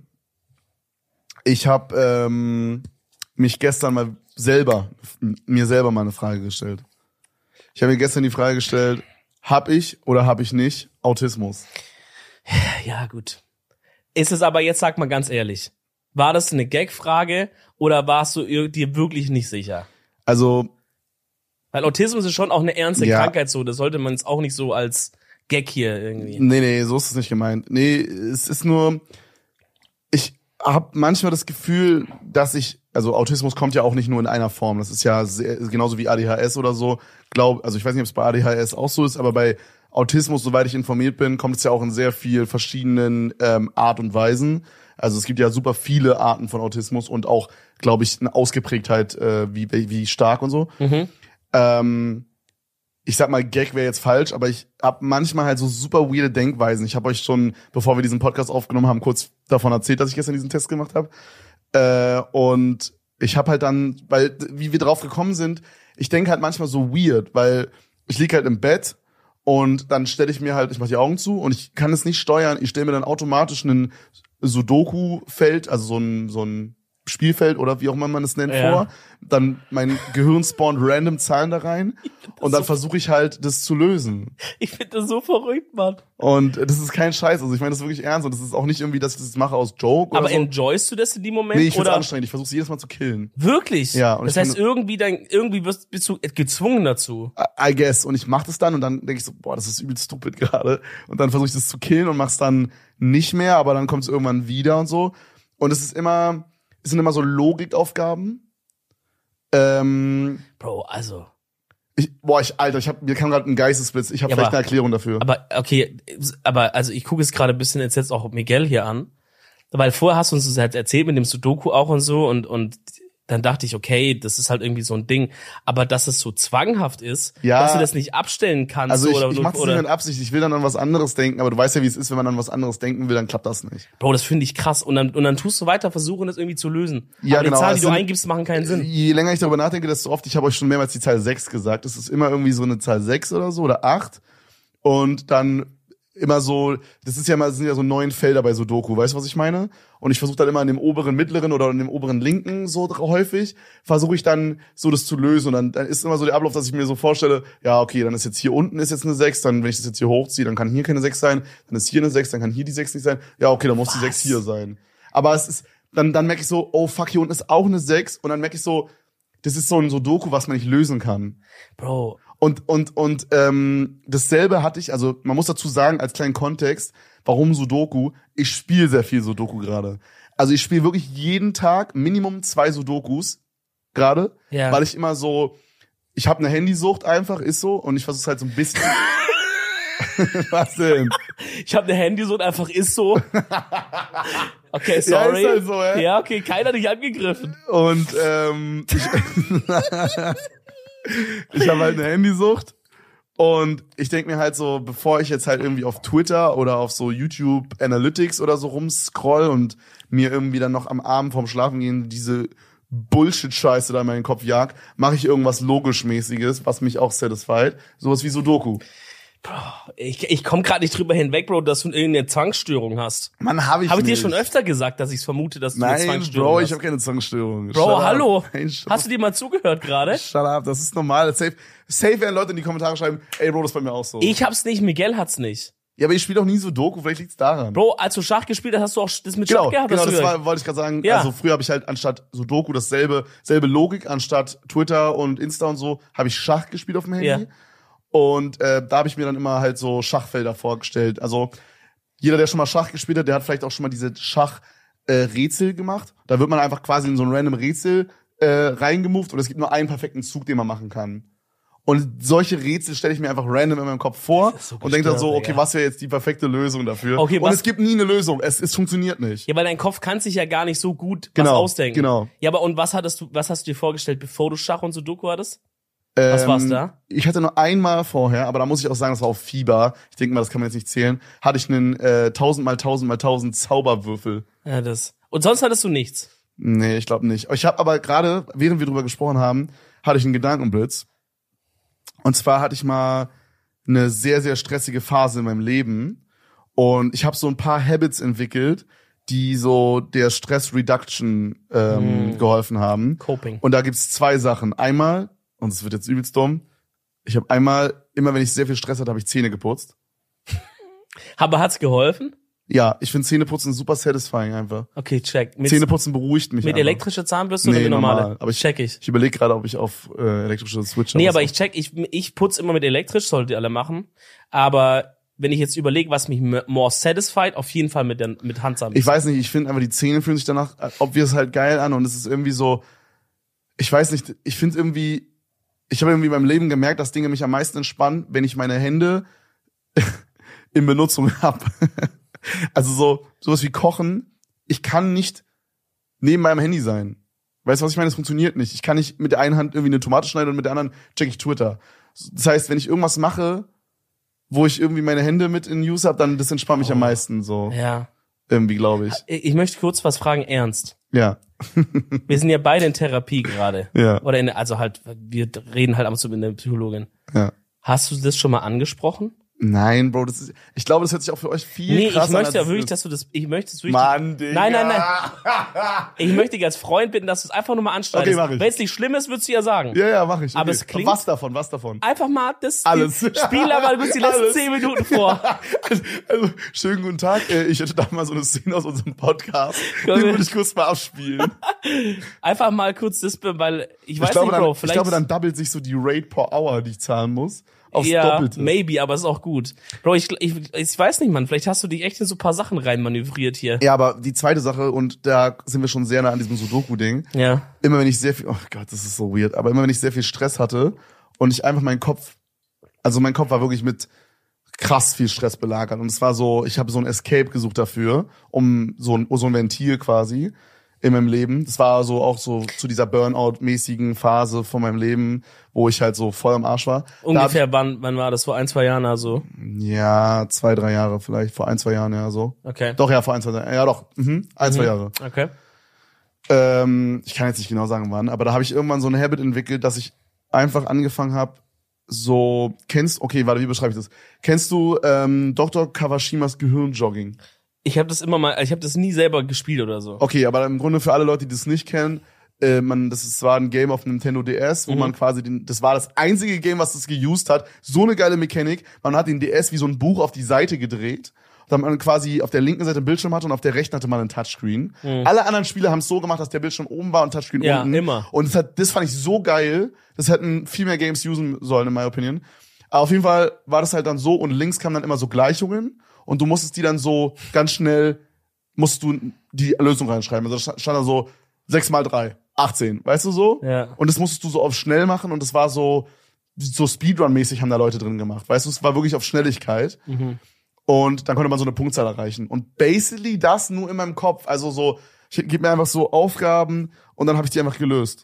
Speaker 2: Ich habe ähm, mich gestern mal selber, mir selber mal eine Frage gestellt. Ich habe mir gestern die Frage gestellt, hab ich oder hab ich nicht Autismus?
Speaker 1: Ja, gut. Ist es aber jetzt, sag mal ganz ehrlich, war das eine Gag-Frage oder warst du ir- dir wirklich nicht sicher?
Speaker 2: Also,
Speaker 1: Weil Autismus ist schon auch eine ernste
Speaker 2: Ja.
Speaker 1: Krankheit so, das sollte man jetzt auch nicht so als Gag hier irgendwie.
Speaker 2: nee, nee, so ist es nicht gemeint. Nee, es ist nur, ich habe manchmal das Gefühl, dass ich, also Autismus kommt ja auch nicht nur in einer Form. Das ist ja sehr, genauso wie A D H S oder so. Glaub, also ich weiß nicht, ob es bei A D H S auch so ist, aber bei Autismus, soweit ich informiert bin, kommt es ja auch in sehr viel verschiedenen ähm, Art und Weisen. Also es gibt ja super viele Arten von Autismus und auch, glaube ich, eine Ausgeprägtheit, äh, wie wie stark und so.
Speaker 1: Mhm.
Speaker 2: Ähm, ich sag mal, Gag wäre jetzt falsch, aber ich hab manchmal halt so super weirde Denkweisen. Ich habe euch schon, bevor wir diesen Podcast aufgenommen haben, kurz davon erzählt, dass ich gestern diesen Test gemacht habe. Äh, und ich habe halt dann, weil wie wir drauf gekommen sind, ich denke halt manchmal so weird, weil ich lieg halt im Bett und dann stelle ich mir halt, ich mache die Augen zu und ich kann es nicht steuern. Ich stelle mir dann automatisch ein Sudoku-Feld, also so ein so ein Spielfeld oder wie auch immer man es nennt,
Speaker 1: Ja.
Speaker 2: vor. Dann mein Gehirn spawnt random Zahlen da rein und dann
Speaker 1: so-
Speaker 2: versuche ich halt, das zu lösen.
Speaker 1: Ich finde das so verrückt, Mann.
Speaker 2: Und das ist kein Scheiß. Also ich meine das ist wirklich ernst und das ist auch nicht irgendwie, dass ich das mache aus Joke
Speaker 1: Aber
Speaker 2: oder so.
Speaker 1: enjoyst du das in dem Moment?
Speaker 2: Nee, ich find's
Speaker 1: oder?
Speaker 2: anstrengend. Ich versuche es jedes Mal zu killen.
Speaker 1: Wirklich?
Speaker 2: Ja, und
Speaker 1: das
Speaker 2: ich
Speaker 1: heißt,
Speaker 2: finde-
Speaker 1: irgendwie dann, irgendwie wirst, bist du gezwungen dazu.
Speaker 2: I I guess. Und ich mach das dann und dann denke ich so, boah, das ist übel stupid gerade. Und dann versuche ich das zu killen und mach's dann nicht mehr, aber dann kommt es irgendwann wieder und so. Und es ist immer, es sind immer so Logikaufgaben. Ähm,
Speaker 1: Bro, also.
Speaker 2: ich, boah, ich, Alter, ich hab, mir kam gerade ein Geistesblitz. Ich habe
Speaker 1: Ja,
Speaker 2: vielleicht
Speaker 1: aber-
Speaker 2: eine Erklärung dafür.
Speaker 1: Aber okay, aber also ich gucke es gerade ein bisschen jetzt, jetzt auch Miguel hier an. Weil vorher hast du uns das halt erzählt mit dem Sudoku auch und so und und dann dachte ich, okay, das ist halt irgendwie so ein Ding. Aber dass es so zwanghaft ist,
Speaker 2: Ja.
Speaker 1: dass du das nicht abstellen kannst.
Speaker 2: Also
Speaker 1: so,
Speaker 2: ich,
Speaker 1: oder,
Speaker 2: ich mach das
Speaker 1: oder,
Speaker 2: nicht mit Absicht. Ich will dann an was anderes denken, aber du weißt ja, wie es ist, wenn man an was anderes denken will, dann klappt das nicht.
Speaker 1: Bro, das finde ich krass. Und dann, und dann tust du weiter versuchen, das irgendwie zu lösen.
Speaker 2: Ja,
Speaker 1: aber
Speaker 2: genau,
Speaker 1: die Zahlen,
Speaker 2: es
Speaker 1: die du
Speaker 2: sind-
Speaker 1: eingibst, machen keinen Sinn.
Speaker 2: Je länger ich darüber nachdenke, desto oft, ich habe euch schon mehrmals die Zahl sechs gesagt. Es ist immer irgendwie so eine Zahl sechs oder so oder acht. Und dann immer so, das ist ja mal, das sind ja so neun Felder bei Sudoku, weißt du, was ich meine? Und ich versuche dann immer in dem oberen mittleren oder in dem oberen linken so dra- häufig, versuche ich dann so das zu lösen. Und dann, dann ist immer so der Ablauf, dass ich mir so vorstelle, ja, okay, dann ist jetzt hier unten ist jetzt eine sechs, dann wenn ich das jetzt hier hochziehe, dann kann hier keine sechs sein, dann ist hier eine sechs, dann kann hier die sechs nicht sein. Ja, okay, dann muss die sechs hier sein. Aber es ist, dann, dann merke ich so, oh fuck, hier unten ist auch eine sechs. Und dann merke ich so, das ist so ein Sudoku, was man nicht lösen kann.
Speaker 1: Bro,
Speaker 2: Und, und, und ähm, dasselbe hatte ich, also man muss dazu sagen, als kleinen Kontext, warum Sudoku? Ich spiele sehr viel Sudoku gerade. Also ich spiele wirklich jeden Tag Minimum zwei Sudokus gerade,
Speaker 1: Ja.
Speaker 2: weil ich immer so, ich habe eine Handysucht einfach, ist so, und ich versuche halt so ein bisschen. Was denn?
Speaker 1: ich habe eine Handysucht, einfach ist so. Okay, sorry.
Speaker 2: Ja, ist halt so, ja.
Speaker 1: Ja, okay, keiner hat dich angegriffen.
Speaker 2: Und ähm, ich, ich habe halt eine Handysucht Und ich denke mir halt so, bevor ich jetzt halt irgendwie auf Twitter oder auf so YouTube Analytics oder so rumscroll und mir irgendwie dann noch am Abend vorm Schlafengehen diese Bullshit-Scheiße da in meinen Kopf jagt, mache ich irgendwas Logisch-mäßiges, was mich auch satisfied. Sowas wie Sudoku.
Speaker 1: Ich, ich komme gerade nicht drüber hinweg, Bro, dass du irgendeine Zwangsstörung hast.
Speaker 2: Mann, habe ich
Speaker 1: Habe ich
Speaker 2: nicht.
Speaker 1: dir schon öfter gesagt, dass ich es vermute, dass du
Speaker 2: Nein,
Speaker 1: eine Zwangsstörung
Speaker 2: Bro,
Speaker 1: hast?
Speaker 2: ich habe keine Zwangsstörung.
Speaker 1: Bro,
Speaker 2: Shut
Speaker 1: hallo.
Speaker 2: up. Nein, shut
Speaker 1: Hast du dir mal zugehört gerade?
Speaker 2: Shut up, das ist normal. Safe, safe werden Leute in die Kommentare schreiben, ey Bro, das ist bei mir auch so.
Speaker 1: Ich hab's nicht, Miguel hat's nicht.
Speaker 2: Ja, aber ich spiele auch nie Sudoku, vielleicht liegt's daran.
Speaker 1: Bro, als du Schach gespielt hast, hast du auch das mit
Speaker 2: Genau,
Speaker 1: Schach gehabt?
Speaker 2: genau,
Speaker 1: hast du
Speaker 2: das
Speaker 1: gesagt?
Speaker 2: war, wollte ich gerade sagen.
Speaker 1: Ja.
Speaker 2: Also früher habe ich halt anstatt Sudoku dasselbe, selbe Logik, anstatt Twitter und Insta und so, habe ich Schach gespielt auf dem Handy.
Speaker 1: Ja.
Speaker 2: Und äh, da habe ich mir dann immer halt so Schachfelder vorgestellt. Also jeder, der schon mal Schach gespielt hat, der hat vielleicht auch schon mal diese Schach-Rätsel äh, gemacht. Da wird man einfach quasi in so ein random Rätsel äh, reingemoved und es gibt nur einen perfekten Zug, den man machen kann. Und solche Rätsel stelle ich mir einfach random in meinem Kopf vor
Speaker 1: so
Speaker 2: und denke dann so,
Speaker 1: gestört,
Speaker 2: okay,
Speaker 1: Digga.
Speaker 2: was wäre jetzt die perfekte Lösung dafür?
Speaker 1: Okay,
Speaker 2: und
Speaker 1: was-
Speaker 2: es gibt nie eine Lösung. Es, es funktioniert nicht.
Speaker 1: Ja, weil dein Kopf kann sich ja gar nicht so gut was
Speaker 2: Genau,
Speaker 1: ausdenken.
Speaker 2: genau.
Speaker 1: Ja, aber und was hattest du, was hast du dir vorgestellt, bevor du Schach und Sudoku hattest? Was war's da?
Speaker 2: Ich hatte nur einmal vorher, aber da muss ich auch sagen, das war auf Fieber. Ich denke mal, das kann man jetzt nicht zählen. Hatte ich einen äh, tausend mal tausend mal tausend Zauberwürfel.
Speaker 1: Ja, das. Und sonst hattest du nichts.
Speaker 2: Nee, ich glaube nicht. Ich habe aber gerade, während wir drüber gesprochen haben, hatte ich einen Gedankenblitz. Und zwar hatte ich mal eine sehr, sehr stressige Phase in meinem Leben. Und ich habe so ein paar Habits entwickelt, die so der Stress Reduction ähm,
Speaker 1: Mm.
Speaker 2: geholfen haben.
Speaker 1: Coping.
Speaker 2: Und da gibt's zwei Sachen. Einmal, und es wird jetzt übelst dumm, ich habe einmal, immer wenn ich sehr viel Stress hatte, habe ich Zähne geputzt.
Speaker 1: Aber hat's geholfen?
Speaker 2: Ja, ich finde Zähneputzen super satisfying einfach.
Speaker 1: Okay, check. Mit,
Speaker 2: Zähneputzen beruhigt mich
Speaker 1: mit
Speaker 2: einfach.
Speaker 1: elektrischer Zahnbürste oder
Speaker 2: Nee,
Speaker 1: mit normale?
Speaker 2: normal. Aber ich,
Speaker 1: check ich.
Speaker 2: Ich überlege gerade, ob ich auf äh, elektrische Switcher
Speaker 1: Nee,
Speaker 2: was
Speaker 1: aber
Speaker 2: auf-
Speaker 1: ich check, ich, ich putz immer mit elektrisch, solltet ihr alle machen. Aber wenn ich jetzt überlege, was mich m- more satisfied, auf jeden Fall mit der mit Handzahnbürste.
Speaker 2: Ich weiß nicht, ich finde einfach, die Zähne fühlen sich danach, ob wir es halt geil an und es ist irgendwie so, ich weiß nicht, ich finde irgendwie, ich habe irgendwie in meinem Leben gemerkt, dass Dinge mich am meisten entspannen, wenn ich meine Hände in Benutzung habe. Also so sowas wie Kochen, ich kann nicht neben meinem Handy sein. Weißt du, was ich meine? Es funktioniert nicht. Ich kann nicht mit der einen Hand irgendwie eine Tomate schneiden und mit der anderen check ich Twitter. Das heißt, wenn ich irgendwas mache, wo ich irgendwie meine Hände mit in Use habe, dann das entspannt mich am meisten so.
Speaker 1: Ja.
Speaker 2: Irgendwie, glaube ich.
Speaker 1: Ich, ich möchte kurz was fragen, ernst.
Speaker 2: Ja.
Speaker 1: Wir sind ja beide in Therapie gerade.
Speaker 2: Ja.
Speaker 1: Oder in, also halt, wir reden halt ab und zu mit einer Psychologin.
Speaker 2: Ja.
Speaker 1: Hast du das schon mal angesprochen?
Speaker 2: Nein, Bro, das ist, ich glaube, das hört sich auch für euch viel
Speaker 1: Nee, ich
Speaker 2: krasser
Speaker 1: möchte
Speaker 2: an,
Speaker 1: ja
Speaker 2: als es
Speaker 1: wirklich,
Speaker 2: ist.
Speaker 1: dass du das, ich möchte es wirklich.
Speaker 2: Mann, Digga.
Speaker 1: Nein, nein, nein. Ich möchte dich als Freund bitten, dass du es einfach nur mal anschneidest.
Speaker 2: Okay, mach ich.
Speaker 1: Wenn es nicht schlimm ist, würdest du ja sagen.
Speaker 2: Ja, ja, mach ich.
Speaker 1: Aber
Speaker 2: Okay.
Speaker 1: es klingt-
Speaker 2: Was davon, was davon?
Speaker 1: Einfach mal das
Speaker 2: Alles.
Speaker 1: die- Spiel aber kurz die letzten
Speaker 2: Alles.
Speaker 1: zehn Minuten vor.
Speaker 2: Also, schönen guten Tag. Äh, Ich hätte da mal so eine Szene aus unserem Podcast.
Speaker 1: Komm,
Speaker 2: Den
Speaker 1: wir-
Speaker 2: würde ich kurz mal abspielen.
Speaker 1: Einfach mal kurz das, weil ich weiß
Speaker 2: Ich glaube,
Speaker 1: nicht,
Speaker 2: dann,
Speaker 1: Bro,
Speaker 2: ich
Speaker 1: vielleicht.
Speaker 2: glaube, dann doublet sich so die Rate per Hour, die ich zahlen muss, aufs
Speaker 1: ja,
Speaker 2: Doppelte.
Speaker 1: maybe, aber ist auch gut. Bro, ich, ich, ich weiß nicht, Mann, vielleicht hast du dich echt in so ein paar Sachen reinmanövriert hier.
Speaker 2: Ja, aber die zweite Sache, und da sind wir schon sehr nah an diesem Sudoku-Ding.
Speaker 1: Ja.
Speaker 2: Immer wenn ich sehr viel, oh Gott, das ist so weird, aber immer wenn ich sehr viel Stress hatte und ich einfach meinen Kopf, also mein Kopf war wirklich mit krass viel Stress belagert und es war so, ich habe so ein Escape gesucht dafür, um so ein, so ein Ventil quasi in meinem Leben. Das war so auch so zu dieser Burnout-mäßigen Phase von meinem Leben, wo ich halt so voll am Arsch war. Da
Speaker 1: Ungefähr, wann, wann war das? Vor ein, zwei Jahren also?
Speaker 2: hab, ja, zwei, drei Jahre vielleicht, vor ein, zwei Jahren, ja, so.
Speaker 1: Okay.
Speaker 2: Doch, ja, vor ein, zwei Jahren, ja doch, mhm, ein, zwei
Speaker 1: Mhm.
Speaker 2: Jahre.
Speaker 1: Okay.
Speaker 2: Ähm, ich kann jetzt nicht genau sagen, wann, aber da habe ich irgendwann so eine Habit entwickelt, dass ich einfach angefangen habe, so, kennst, okay, warte, wie beschreibe ich das? Kennst du ähm, Doktor Kawashimas Gehirnjogging?
Speaker 1: Ich habe das immer mal, ich habe das nie selber gespielt oder so.
Speaker 2: Okay, aber im Grunde für alle Leute, die das nicht kennen, äh, man, das ist zwar ein Game auf Nintendo D S, wo
Speaker 1: Mhm.
Speaker 2: man quasi den, das war das einzige Game, was das geused hat. So eine geile Mechanik. Man hat den D S wie so ein Buch auf die Seite gedreht. Dann man quasi auf der linken Seite einen Bildschirm hatte und auf der rechten hatte man einen Touchscreen. Alle anderen Spiele haben es so gemacht, dass der Bildschirm oben war und Touchscreen
Speaker 1: Ja,
Speaker 2: unten.
Speaker 1: immer.
Speaker 2: Und das, hat, das fand ich so geil. Das hätten viel mehr Games usen sollen, in my opinion. Aber auf jeden Fall war das halt dann so und links kamen dann immer so Gleichungen und du musstest die dann so ganz schnell, musst du die Lösung reinschreiben. Also da stand da so sechs mal drei, achtzehn, weißt du so?
Speaker 1: Ja.
Speaker 2: Und das musstest du so auf schnell machen und das war so, so Speedrun-mäßig haben da Leute drin gemacht. Weißt du, es war wirklich auf Schnelligkeit.
Speaker 1: Mhm.
Speaker 2: Und dann konnte man so eine Punktzahl erreichen. Und basically das nur in meinem Kopf. Also so, ich gebe mir einfach so Aufgaben und dann habe ich die einfach gelöst.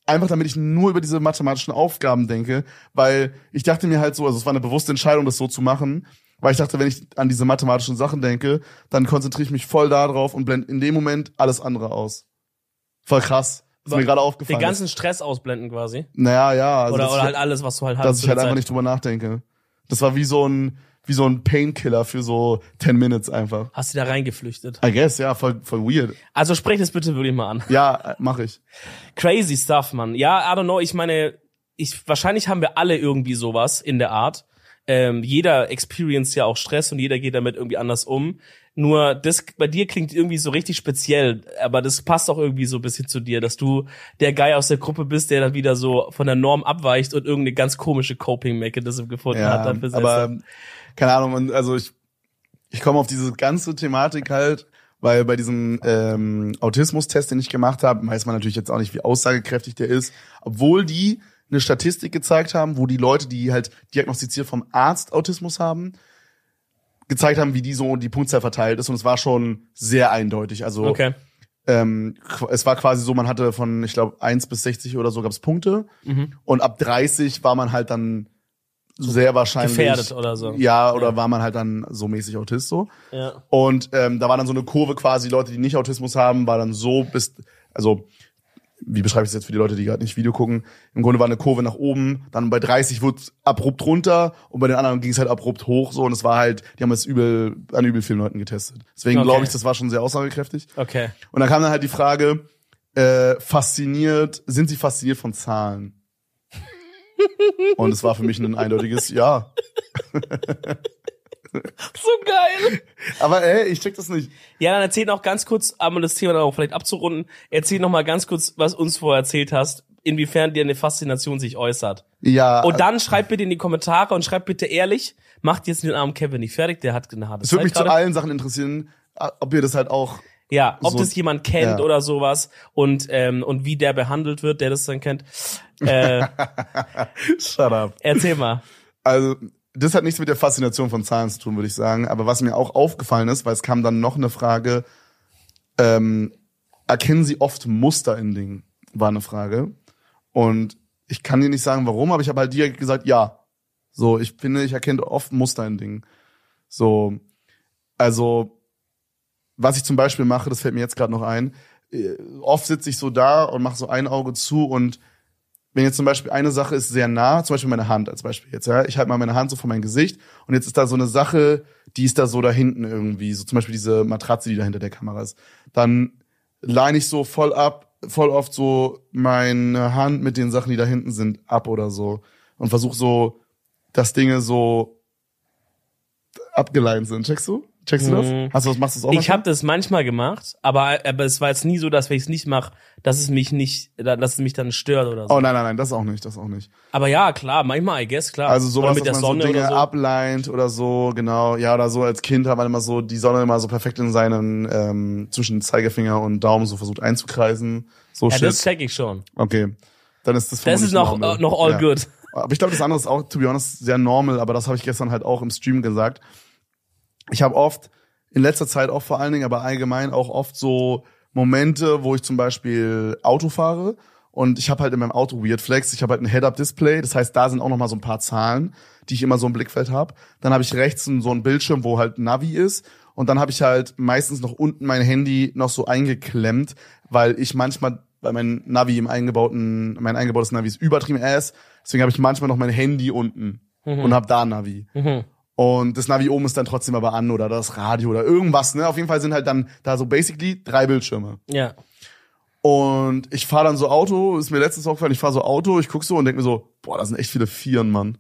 Speaker 2: einfach damit ich nur über diese mathematischen Aufgaben denke, weil ich dachte mir halt so, also es war eine bewusste Entscheidung, das so zu machen, weil ich dachte, wenn ich an diese mathematischen Sachen denke, dann konzentriere ich mich voll da drauf und blende in dem Moment alles andere aus. Voll krass. Ist mir gerade aufgefallen.
Speaker 1: Den ganzen Stress ausblenden quasi.
Speaker 2: Naja, ja. Also
Speaker 1: oder oder halt alles, was du halt hast.
Speaker 2: Dass ich halt einfach nicht drüber nachdenke. Das war wie so ein wie so ein Painkiller für so ten Minutes einfach.
Speaker 1: Hast du da reingeflüchtet?
Speaker 2: I guess, ja, voll, voll weird.
Speaker 1: Also sprech das bitte wirklich mal an.
Speaker 2: Ja, mach ich.
Speaker 1: Crazy stuff, Mann. Ja, I don't know, ich meine, ich, wahrscheinlich haben wir alle irgendwie sowas in der Art. Ähm, jeder experience ja auch Stress und jeder geht damit irgendwie anders um. Nur das bei dir klingt irgendwie so richtig speziell, aber das passt auch irgendwie so ein bisschen zu dir, dass du der Guy aus der Gruppe bist, der dann wieder so von der Norm abweicht und irgendeine ganz komische Coping-Mechanism gefunden
Speaker 2: ja,
Speaker 1: hat. Dafür
Speaker 2: aber keine Ahnung, also ich ich komme auf diese ganze Thematik halt, weil bei diesem ähm, Autismus-Test, den ich gemacht habe, weiß man natürlich jetzt auch nicht, wie aussagekräftig der ist, obwohl die eine Statistik gezeigt haben, wo die Leute, die halt diagnostiziert vom Arzt Autismus haben, gezeigt haben, wie die so die Punktzahl verteilt ist, und es war schon sehr eindeutig. Also
Speaker 1: okay.
Speaker 2: ähm, es war quasi so, man hatte von, ich glaube, eins bis sechzig oder so gab's Punkte,
Speaker 1: mhm.
Speaker 2: und ab dreißig war man halt dann sehr wahrscheinlich
Speaker 1: gefährdet oder so.
Speaker 2: Ja, oder
Speaker 1: ja.
Speaker 2: war man halt dann so mäßig Autist so.
Speaker 1: Ja.
Speaker 2: Und ähm, da war dann so eine Kurve quasi, Leute, die nicht Autismus haben, war dann so bis, also wie beschreibe ich es jetzt für die Leute, die gerade nicht Video gucken? Im Grunde war eine Kurve nach oben, dann bei dreißig wurde es abrupt runter und bei den anderen ging es halt abrupt hoch so, und es war halt, die haben es übel an übel vielen Leuten getestet. Deswegen
Speaker 1: okay.
Speaker 2: glaube ich, das war schon sehr aussagekräftig.
Speaker 1: Okay.
Speaker 2: Und dann kam dann halt die Frage, äh, fasziniert, sind Sie fasziniert von Zahlen? Und es war für mich ein eindeutiges Ja.
Speaker 1: So geil.
Speaker 2: Aber ey, ich check das nicht.
Speaker 1: Ja, dann erzähl noch ganz kurz, um das Thema dann auch vielleicht abzurunden, erzähl noch mal ganz kurz, was uns vorher erzählt hast, inwiefern dir eine Faszination sich äußert.
Speaker 2: Ja.
Speaker 1: Und dann schreib bitte in die Kommentare und schreib bitte ehrlich, macht jetzt den armen Kevin nicht fertig, der hat eine harte
Speaker 2: Es würde
Speaker 1: Zeit
Speaker 2: mich
Speaker 1: gerade.
Speaker 2: zu allen Sachen interessieren, ob ihr das halt auch...
Speaker 1: Ja, ob
Speaker 2: so,
Speaker 1: das jemand kennt
Speaker 2: ja.
Speaker 1: oder sowas und ähm, und wie der behandelt wird, der das dann kennt. Äh,
Speaker 2: Shut up.
Speaker 1: Erzähl mal.
Speaker 2: Also, das hat nichts mit der Faszination von Zahlen zu tun, würde ich sagen. Aber was mir auch aufgefallen ist, weil es kam dann noch eine Frage, ähm, erkennen Sie oft Muster in Dingen? War eine Frage. Und ich kann dir nicht sagen, warum, aber ich habe halt direkt gesagt, ja. So, ich finde, ich erkenne oft Muster in Dingen. So, also, was ich zum Beispiel mache, das fällt mir jetzt gerade noch ein, oft sitze ich so da und mache so ein Auge zu, und wenn jetzt zum Beispiel eine Sache ist sehr nah, zum Beispiel meine Hand als Beispiel jetzt, ja, ich halte mal meine Hand so vor mein Gesicht und jetzt ist da so eine Sache, die ist da so da hinten irgendwie, so zum Beispiel diese Matratze, die da hinter der Kamera ist, dann leine ich so voll ab, voll oft so meine Hand mit den Sachen, die da hinten sind, ab oder so und versuche so, dass Dinge so abgeleint sind. Checkst du? Checkst du das?
Speaker 1: Mhm.
Speaker 2: Hast du das, machst du das auch
Speaker 1: Ich habe das manchmal gemacht, aber aber es war jetzt nie so, dass wenn ich es nicht mache, dass es mich nicht, dass es mich dann stört oder so.
Speaker 2: Oh nein, nein, nein, das auch nicht, das auch nicht.
Speaker 1: Aber ja, klar, manchmal, I guess, klar.
Speaker 2: Also sowas,
Speaker 1: oder mit der
Speaker 2: dass man
Speaker 1: Sonne
Speaker 2: so Dinge
Speaker 1: oder so.
Speaker 2: ableint oder so, genau. Ja, oder so als Kind hat man immer so die Sonne immer so perfekt in seinen ähm, zwischen Zeigefinger und Daumen so versucht einzukreisen. So
Speaker 1: Ja,
Speaker 2: shit.
Speaker 1: das check ich schon.
Speaker 2: Okay, dann ist das
Speaker 1: Das ist noch
Speaker 2: normal.
Speaker 1: äh, noch all
Speaker 2: ja.
Speaker 1: good.
Speaker 2: Aber ich glaube, das andere ist auch, to be honest, sehr normal, aber das habe ich gestern halt auch im Stream gesagt. Ich habe oft, in letzter Zeit auch vor allen Dingen, aber allgemein auch oft so Momente, wo ich zum Beispiel Auto fahre und ich habe halt in meinem Auto Weird Flex, ich habe halt ein Head-Up-Display, das heißt, da sind auch noch mal so ein paar Zahlen, die ich immer so im Blickfeld habe. Dann habe ich rechts so einen Bildschirm, wo halt Navi ist, und dann habe ich halt meistens noch unten mein Handy noch so eingeklemmt, weil ich manchmal, weil mein Navi im eingebauten, mein eingebautes Navi ist übertrieben ass, deswegen habe ich manchmal noch mein Handy unten mhm. und habe da Navi.
Speaker 1: Mhm.
Speaker 2: Und das Navi oben ist dann trotzdem aber an oder das Radio oder irgendwas, ne? Auf jeden Fall sind halt dann da so basically drei Bildschirme.
Speaker 1: Ja.
Speaker 2: Und ich fahre dann so Auto, ist mir letztens aufgefallen, ich fahre so Auto, ich guck so und denk mir so, boah, da sind echt viele Vieren, Mann.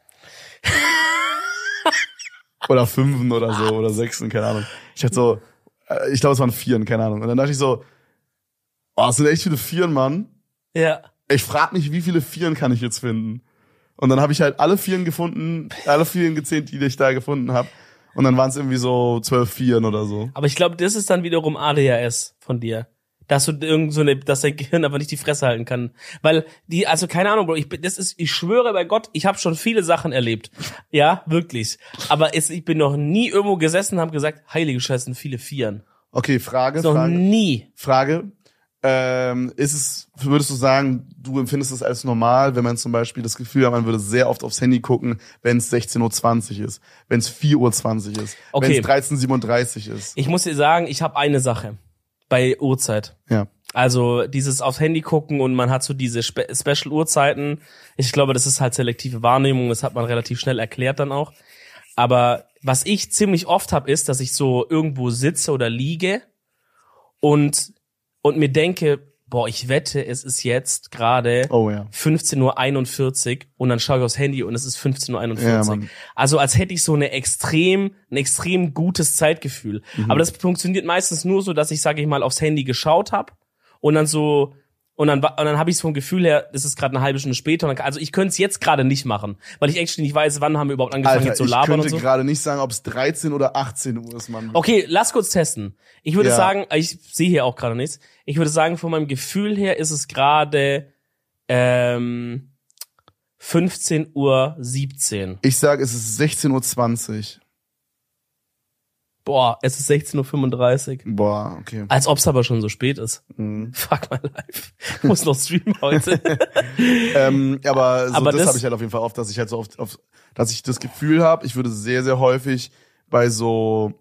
Speaker 2: Oder Fünfen oder so, oder Sechsen, keine Ahnung. Ich dachte so, ich glaube, es waren Vieren, keine Ahnung. Und dann dachte ich so, boah, das sind echt viele Vieren, Mann.
Speaker 1: Ja.
Speaker 2: Ich frag mich, wie viele Vieren kann ich jetzt finden? Und dann habe ich halt alle Vieren gefunden, alle Vieren gezählt, die ich da gefunden habe. Und dann waren es irgendwie so zwölf Vieren oder so.
Speaker 1: Aber ich glaube, das ist dann wiederum A D H S von dir. Dass du irgend so eine, dass dein Gehirn aber nicht die Fresse halten kann. Weil die, also keine Ahnung, Bro, ich bin, das ist, ich schwöre bei Gott, ich habe schon viele Sachen erlebt. Ja, wirklich. Aber es, ich bin noch nie irgendwo gesessen und habe gesagt, heilige Scheiße, sind viele Vieren.
Speaker 2: Okay, Frage,
Speaker 1: Noch
Speaker 2: Frage.
Speaker 1: nie.
Speaker 2: Frage. ähm, ist es, würdest du sagen, du empfindest es als normal, wenn man zum Beispiel das Gefühl hat, man würde sehr oft aufs Handy gucken, wenn es sechzehn Uhr zwanzig ist, wenn es vier Uhr zwanzig ist,
Speaker 1: Okay.
Speaker 2: wenn es dreizehn Uhr siebenunddreißig ist?
Speaker 1: Ich muss dir sagen, ich habe eine Sache bei Uhrzeit.
Speaker 2: Ja.
Speaker 1: Also dieses aufs Handy gucken und man hat so diese Spe- Special-Uhrzeiten. Ich glaube, das ist halt selektive Wahrnehmung, das hat man relativ schnell erklärt dann auch. Aber was ich ziemlich oft habe, ist, dass ich so irgendwo sitze oder liege und und mir denke, boah, ich wette, es ist jetzt gerade
Speaker 2: Oh ja.
Speaker 1: fünfzehn Uhr einundvierzig und dann schaue ich aufs Handy und es ist fünfzehn Uhr
Speaker 2: Ja,
Speaker 1: einundvierzig.
Speaker 2: Mann.
Speaker 1: Also als hätte ich so eine extrem, ein extrem gutes Zeitgefühl.
Speaker 2: Mhm.
Speaker 1: Aber das funktioniert meistens nur so, dass ich, sage ich mal, aufs Handy geschaut habe und dann so und dann wa- und dann habe ich so ein Gefühl her, es ist gerade eine halbe Stunde später. Und dann, also ich könnte es jetzt gerade nicht machen, weil ich actually nicht weiß, wann haben wir überhaupt angefangen
Speaker 2: Alter,
Speaker 1: jetzt zu
Speaker 2: ich
Speaker 1: labern
Speaker 2: könnte
Speaker 1: und so.
Speaker 2: gerade nicht sagen, ob es dreizehn oder achtzehn Uhr ist, Mann.
Speaker 1: Okay, lass kurz testen. Ich würde
Speaker 2: Ja.
Speaker 1: sagen, ich sehe hier auch gerade nichts. Ich würde sagen, von meinem Gefühl her ist es gerade ähm, fünfzehn Uhr siebzehn.
Speaker 2: Ich sage, es ist sechzehn Uhr zwanzig.
Speaker 1: Boah, es ist sechzehn Uhr fünfunddreißig.
Speaker 2: Boah, okay.
Speaker 1: Als ob's aber schon so spät ist.
Speaker 2: Mhm.
Speaker 1: Fuck my life. Ich muss noch streamen heute.
Speaker 2: ähm, aber so,
Speaker 1: Aber
Speaker 2: das,
Speaker 1: das-
Speaker 2: habe ich halt auf jeden Fall oft, dass ich halt so oft, auf, dass ich das Gefühl habe, ich würde sehr, sehr häufig bei so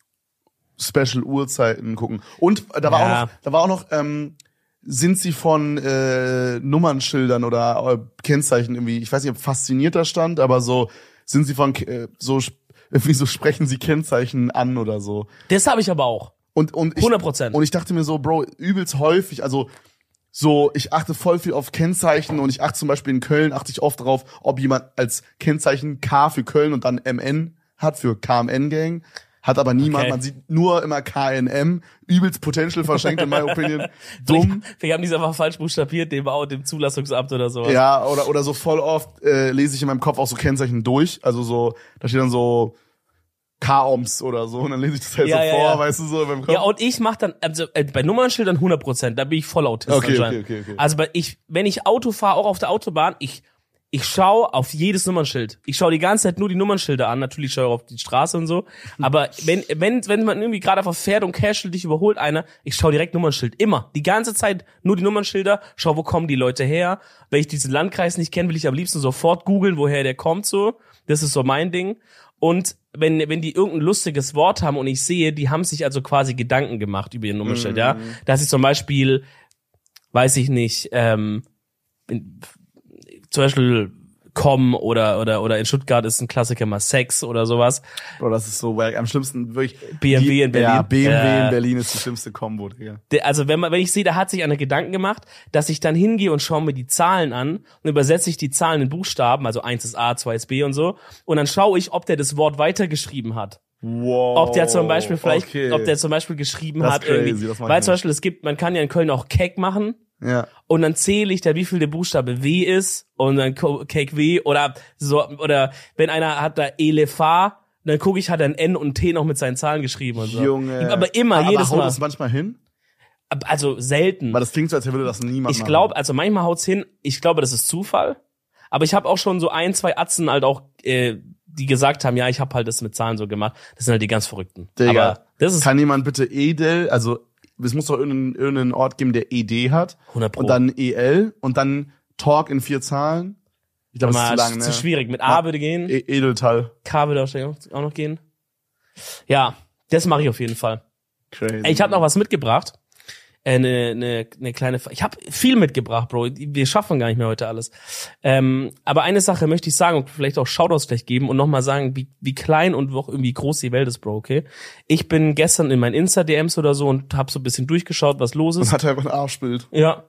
Speaker 2: Special-Uhrzeiten gucken. Und da war
Speaker 1: Ja.
Speaker 2: auch noch, da war auch noch, ähm, sind sie von äh, Nummernschildern oder äh, Kennzeichen irgendwie, ich weiß nicht, ob faszinierter stand, aber so sind sie von äh, so irgendwie so sprechen sie Kennzeichen an oder so.
Speaker 1: Das habe ich aber auch.
Speaker 2: Und und ich,
Speaker 1: hundert Prozent.
Speaker 2: und ich dachte mir so, Bro, übelst häufig, also so, ich achte voll viel auf Kennzeichen und ich achte zum Beispiel in Köln, achte ich oft darauf, ob jemand als Kennzeichen K für Köln und dann M N hat für K M N Gang. Hat aber niemand,
Speaker 1: Okay.
Speaker 2: man sieht nur immer K N M, übelst Potential verschenkt in my opinion. Dumm.
Speaker 1: Vielleicht, vielleicht haben die es einfach falsch buchstabiert, dem, dem Zulassungsamt oder so.
Speaker 2: Ja, oder oder so voll oft äh, lese ich in meinem Kopf auch so Kennzeichen durch. Also so, da steht dann so K-Oms oder so und dann lese ich das halt
Speaker 1: Ja,
Speaker 2: so
Speaker 1: ja,
Speaker 2: vor,
Speaker 1: ja.
Speaker 2: weißt du, so in meinem Kopf.
Speaker 1: Ja, und ich mach dann, also äh, bei Nummernschildern hundert Prozent, da bin ich voll Autist
Speaker 2: Okay,
Speaker 1: anscheinend.
Speaker 2: okay, okay, okay.
Speaker 1: Also bei ich, wenn ich Auto fahre, auch auf der Autobahn, ich ich schaue auf jedes Nummernschild. Ich schaue die ganze Zeit nur die Nummernschilder an. Natürlich schaue ich auch auf die Straße und so. Aber wenn wenn wenn man irgendwie gerade einfach fährt und casual dich überholt einer, ich schaue direkt Nummernschild. Immer. Die ganze Zeit nur die Nummernschilder. Schau, wo kommen die Leute her. Wenn ich diesen Landkreis nicht kenne, will ich am liebsten sofort googeln, woher der kommt so. Das ist so mein Ding. Und wenn wenn die irgendein lustiges Wort haben und ich sehe, die haben sich also quasi Gedanken gemacht über ihr Nummernschild,
Speaker 2: Mhm.
Speaker 1: ja. Dass ich zum Beispiel, weiß ich nicht, ähm, in, zum Beispiel Com oder oder oder in Stuttgart ist ein Klassiker mal Sex oder sowas.
Speaker 2: Bro, das ist so wack. Am schlimmsten wirklich
Speaker 1: B M W
Speaker 2: die-
Speaker 1: in Berlin.
Speaker 2: Ja, B M W
Speaker 1: Äh,
Speaker 2: in Berlin ist die schlimmste Kombo, Digga.
Speaker 1: Der, also wenn man wenn ich sehe, da hat sich einer Gedanken gemacht, dass ich dann hingehe und schaue mir die Zahlen an und übersetze ich die Zahlen in Buchstaben, also eins ist A, zwei ist B und so, und dann schaue ich, ob der das Wort weitergeschrieben hat.
Speaker 2: Wow.
Speaker 1: Ob der zum Beispiel vielleicht,
Speaker 2: okay.
Speaker 1: ob der zum Beispiel geschrieben
Speaker 2: Das ist
Speaker 1: hat
Speaker 2: crazy,
Speaker 1: irgendwie,
Speaker 2: das mag
Speaker 1: weil
Speaker 2: ich
Speaker 1: zum
Speaker 2: nicht.
Speaker 1: Beispiel es gibt, man kann ja in Köln auch Cake machen.
Speaker 2: Ja.
Speaker 1: Und dann zähle ich da, wie viel der Buchstabe W ist und dann Co- Cake W oder so, oder wenn einer hat da Elefa, dann gucke ich, hat er ein N und ein T noch mit seinen Zahlen geschrieben und so.
Speaker 2: Junge.
Speaker 1: Aber immer,
Speaker 2: aber
Speaker 1: jedes
Speaker 2: haut
Speaker 1: Mal.
Speaker 2: das manchmal hin?
Speaker 1: Also selten.
Speaker 2: Weil das klingt so, als würde das niemand
Speaker 1: Ich
Speaker 2: machen.
Speaker 1: glaube, also manchmal haut's hin, ich glaube, das ist Zufall. Aber ich habe auch schon so ein, zwei Atzen halt auch, äh, die gesagt haben, ja, ich habe halt das mit Zahlen so gemacht. Das sind halt die ganz Verrückten.
Speaker 2: Digga,
Speaker 1: Aber das ist
Speaker 2: kann jemand bitte Edel, also es muss doch irgendeinen, irgendeinen Ort geben, der E D hat.
Speaker 1: hundert Pro.
Speaker 2: Und dann E L und dann Talk in vier Zahlen. Ich glaube, das ist
Speaker 1: Mal,
Speaker 2: zu lang, ne?
Speaker 1: zu schwierig. Mit A würde gehen,
Speaker 2: E Edeltal.
Speaker 1: K würde wahrscheinlich auch noch gehen. Ja, das mache ich auf jeden Fall.
Speaker 2: Crazy.
Speaker 1: Ey, ich habe noch was mitgebracht. Eine, eine, eine kleine, ich habe viel mitgebracht, Bro. Wir schaffen gar nicht mehr heute alles. Ähm, aber eine Sache möchte ich sagen und vielleicht auch Shoutouts gleich geben und nochmal sagen, wie, wie klein und auch irgendwie groß die Welt ist, Bro, okay? Ich bin gestern in meinen Insta-D Ms oder so und habe so ein bisschen durchgeschaut, was los
Speaker 2: Und
Speaker 1: ist.
Speaker 2: hat einfach ein Arschbild.
Speaker 1: Ja.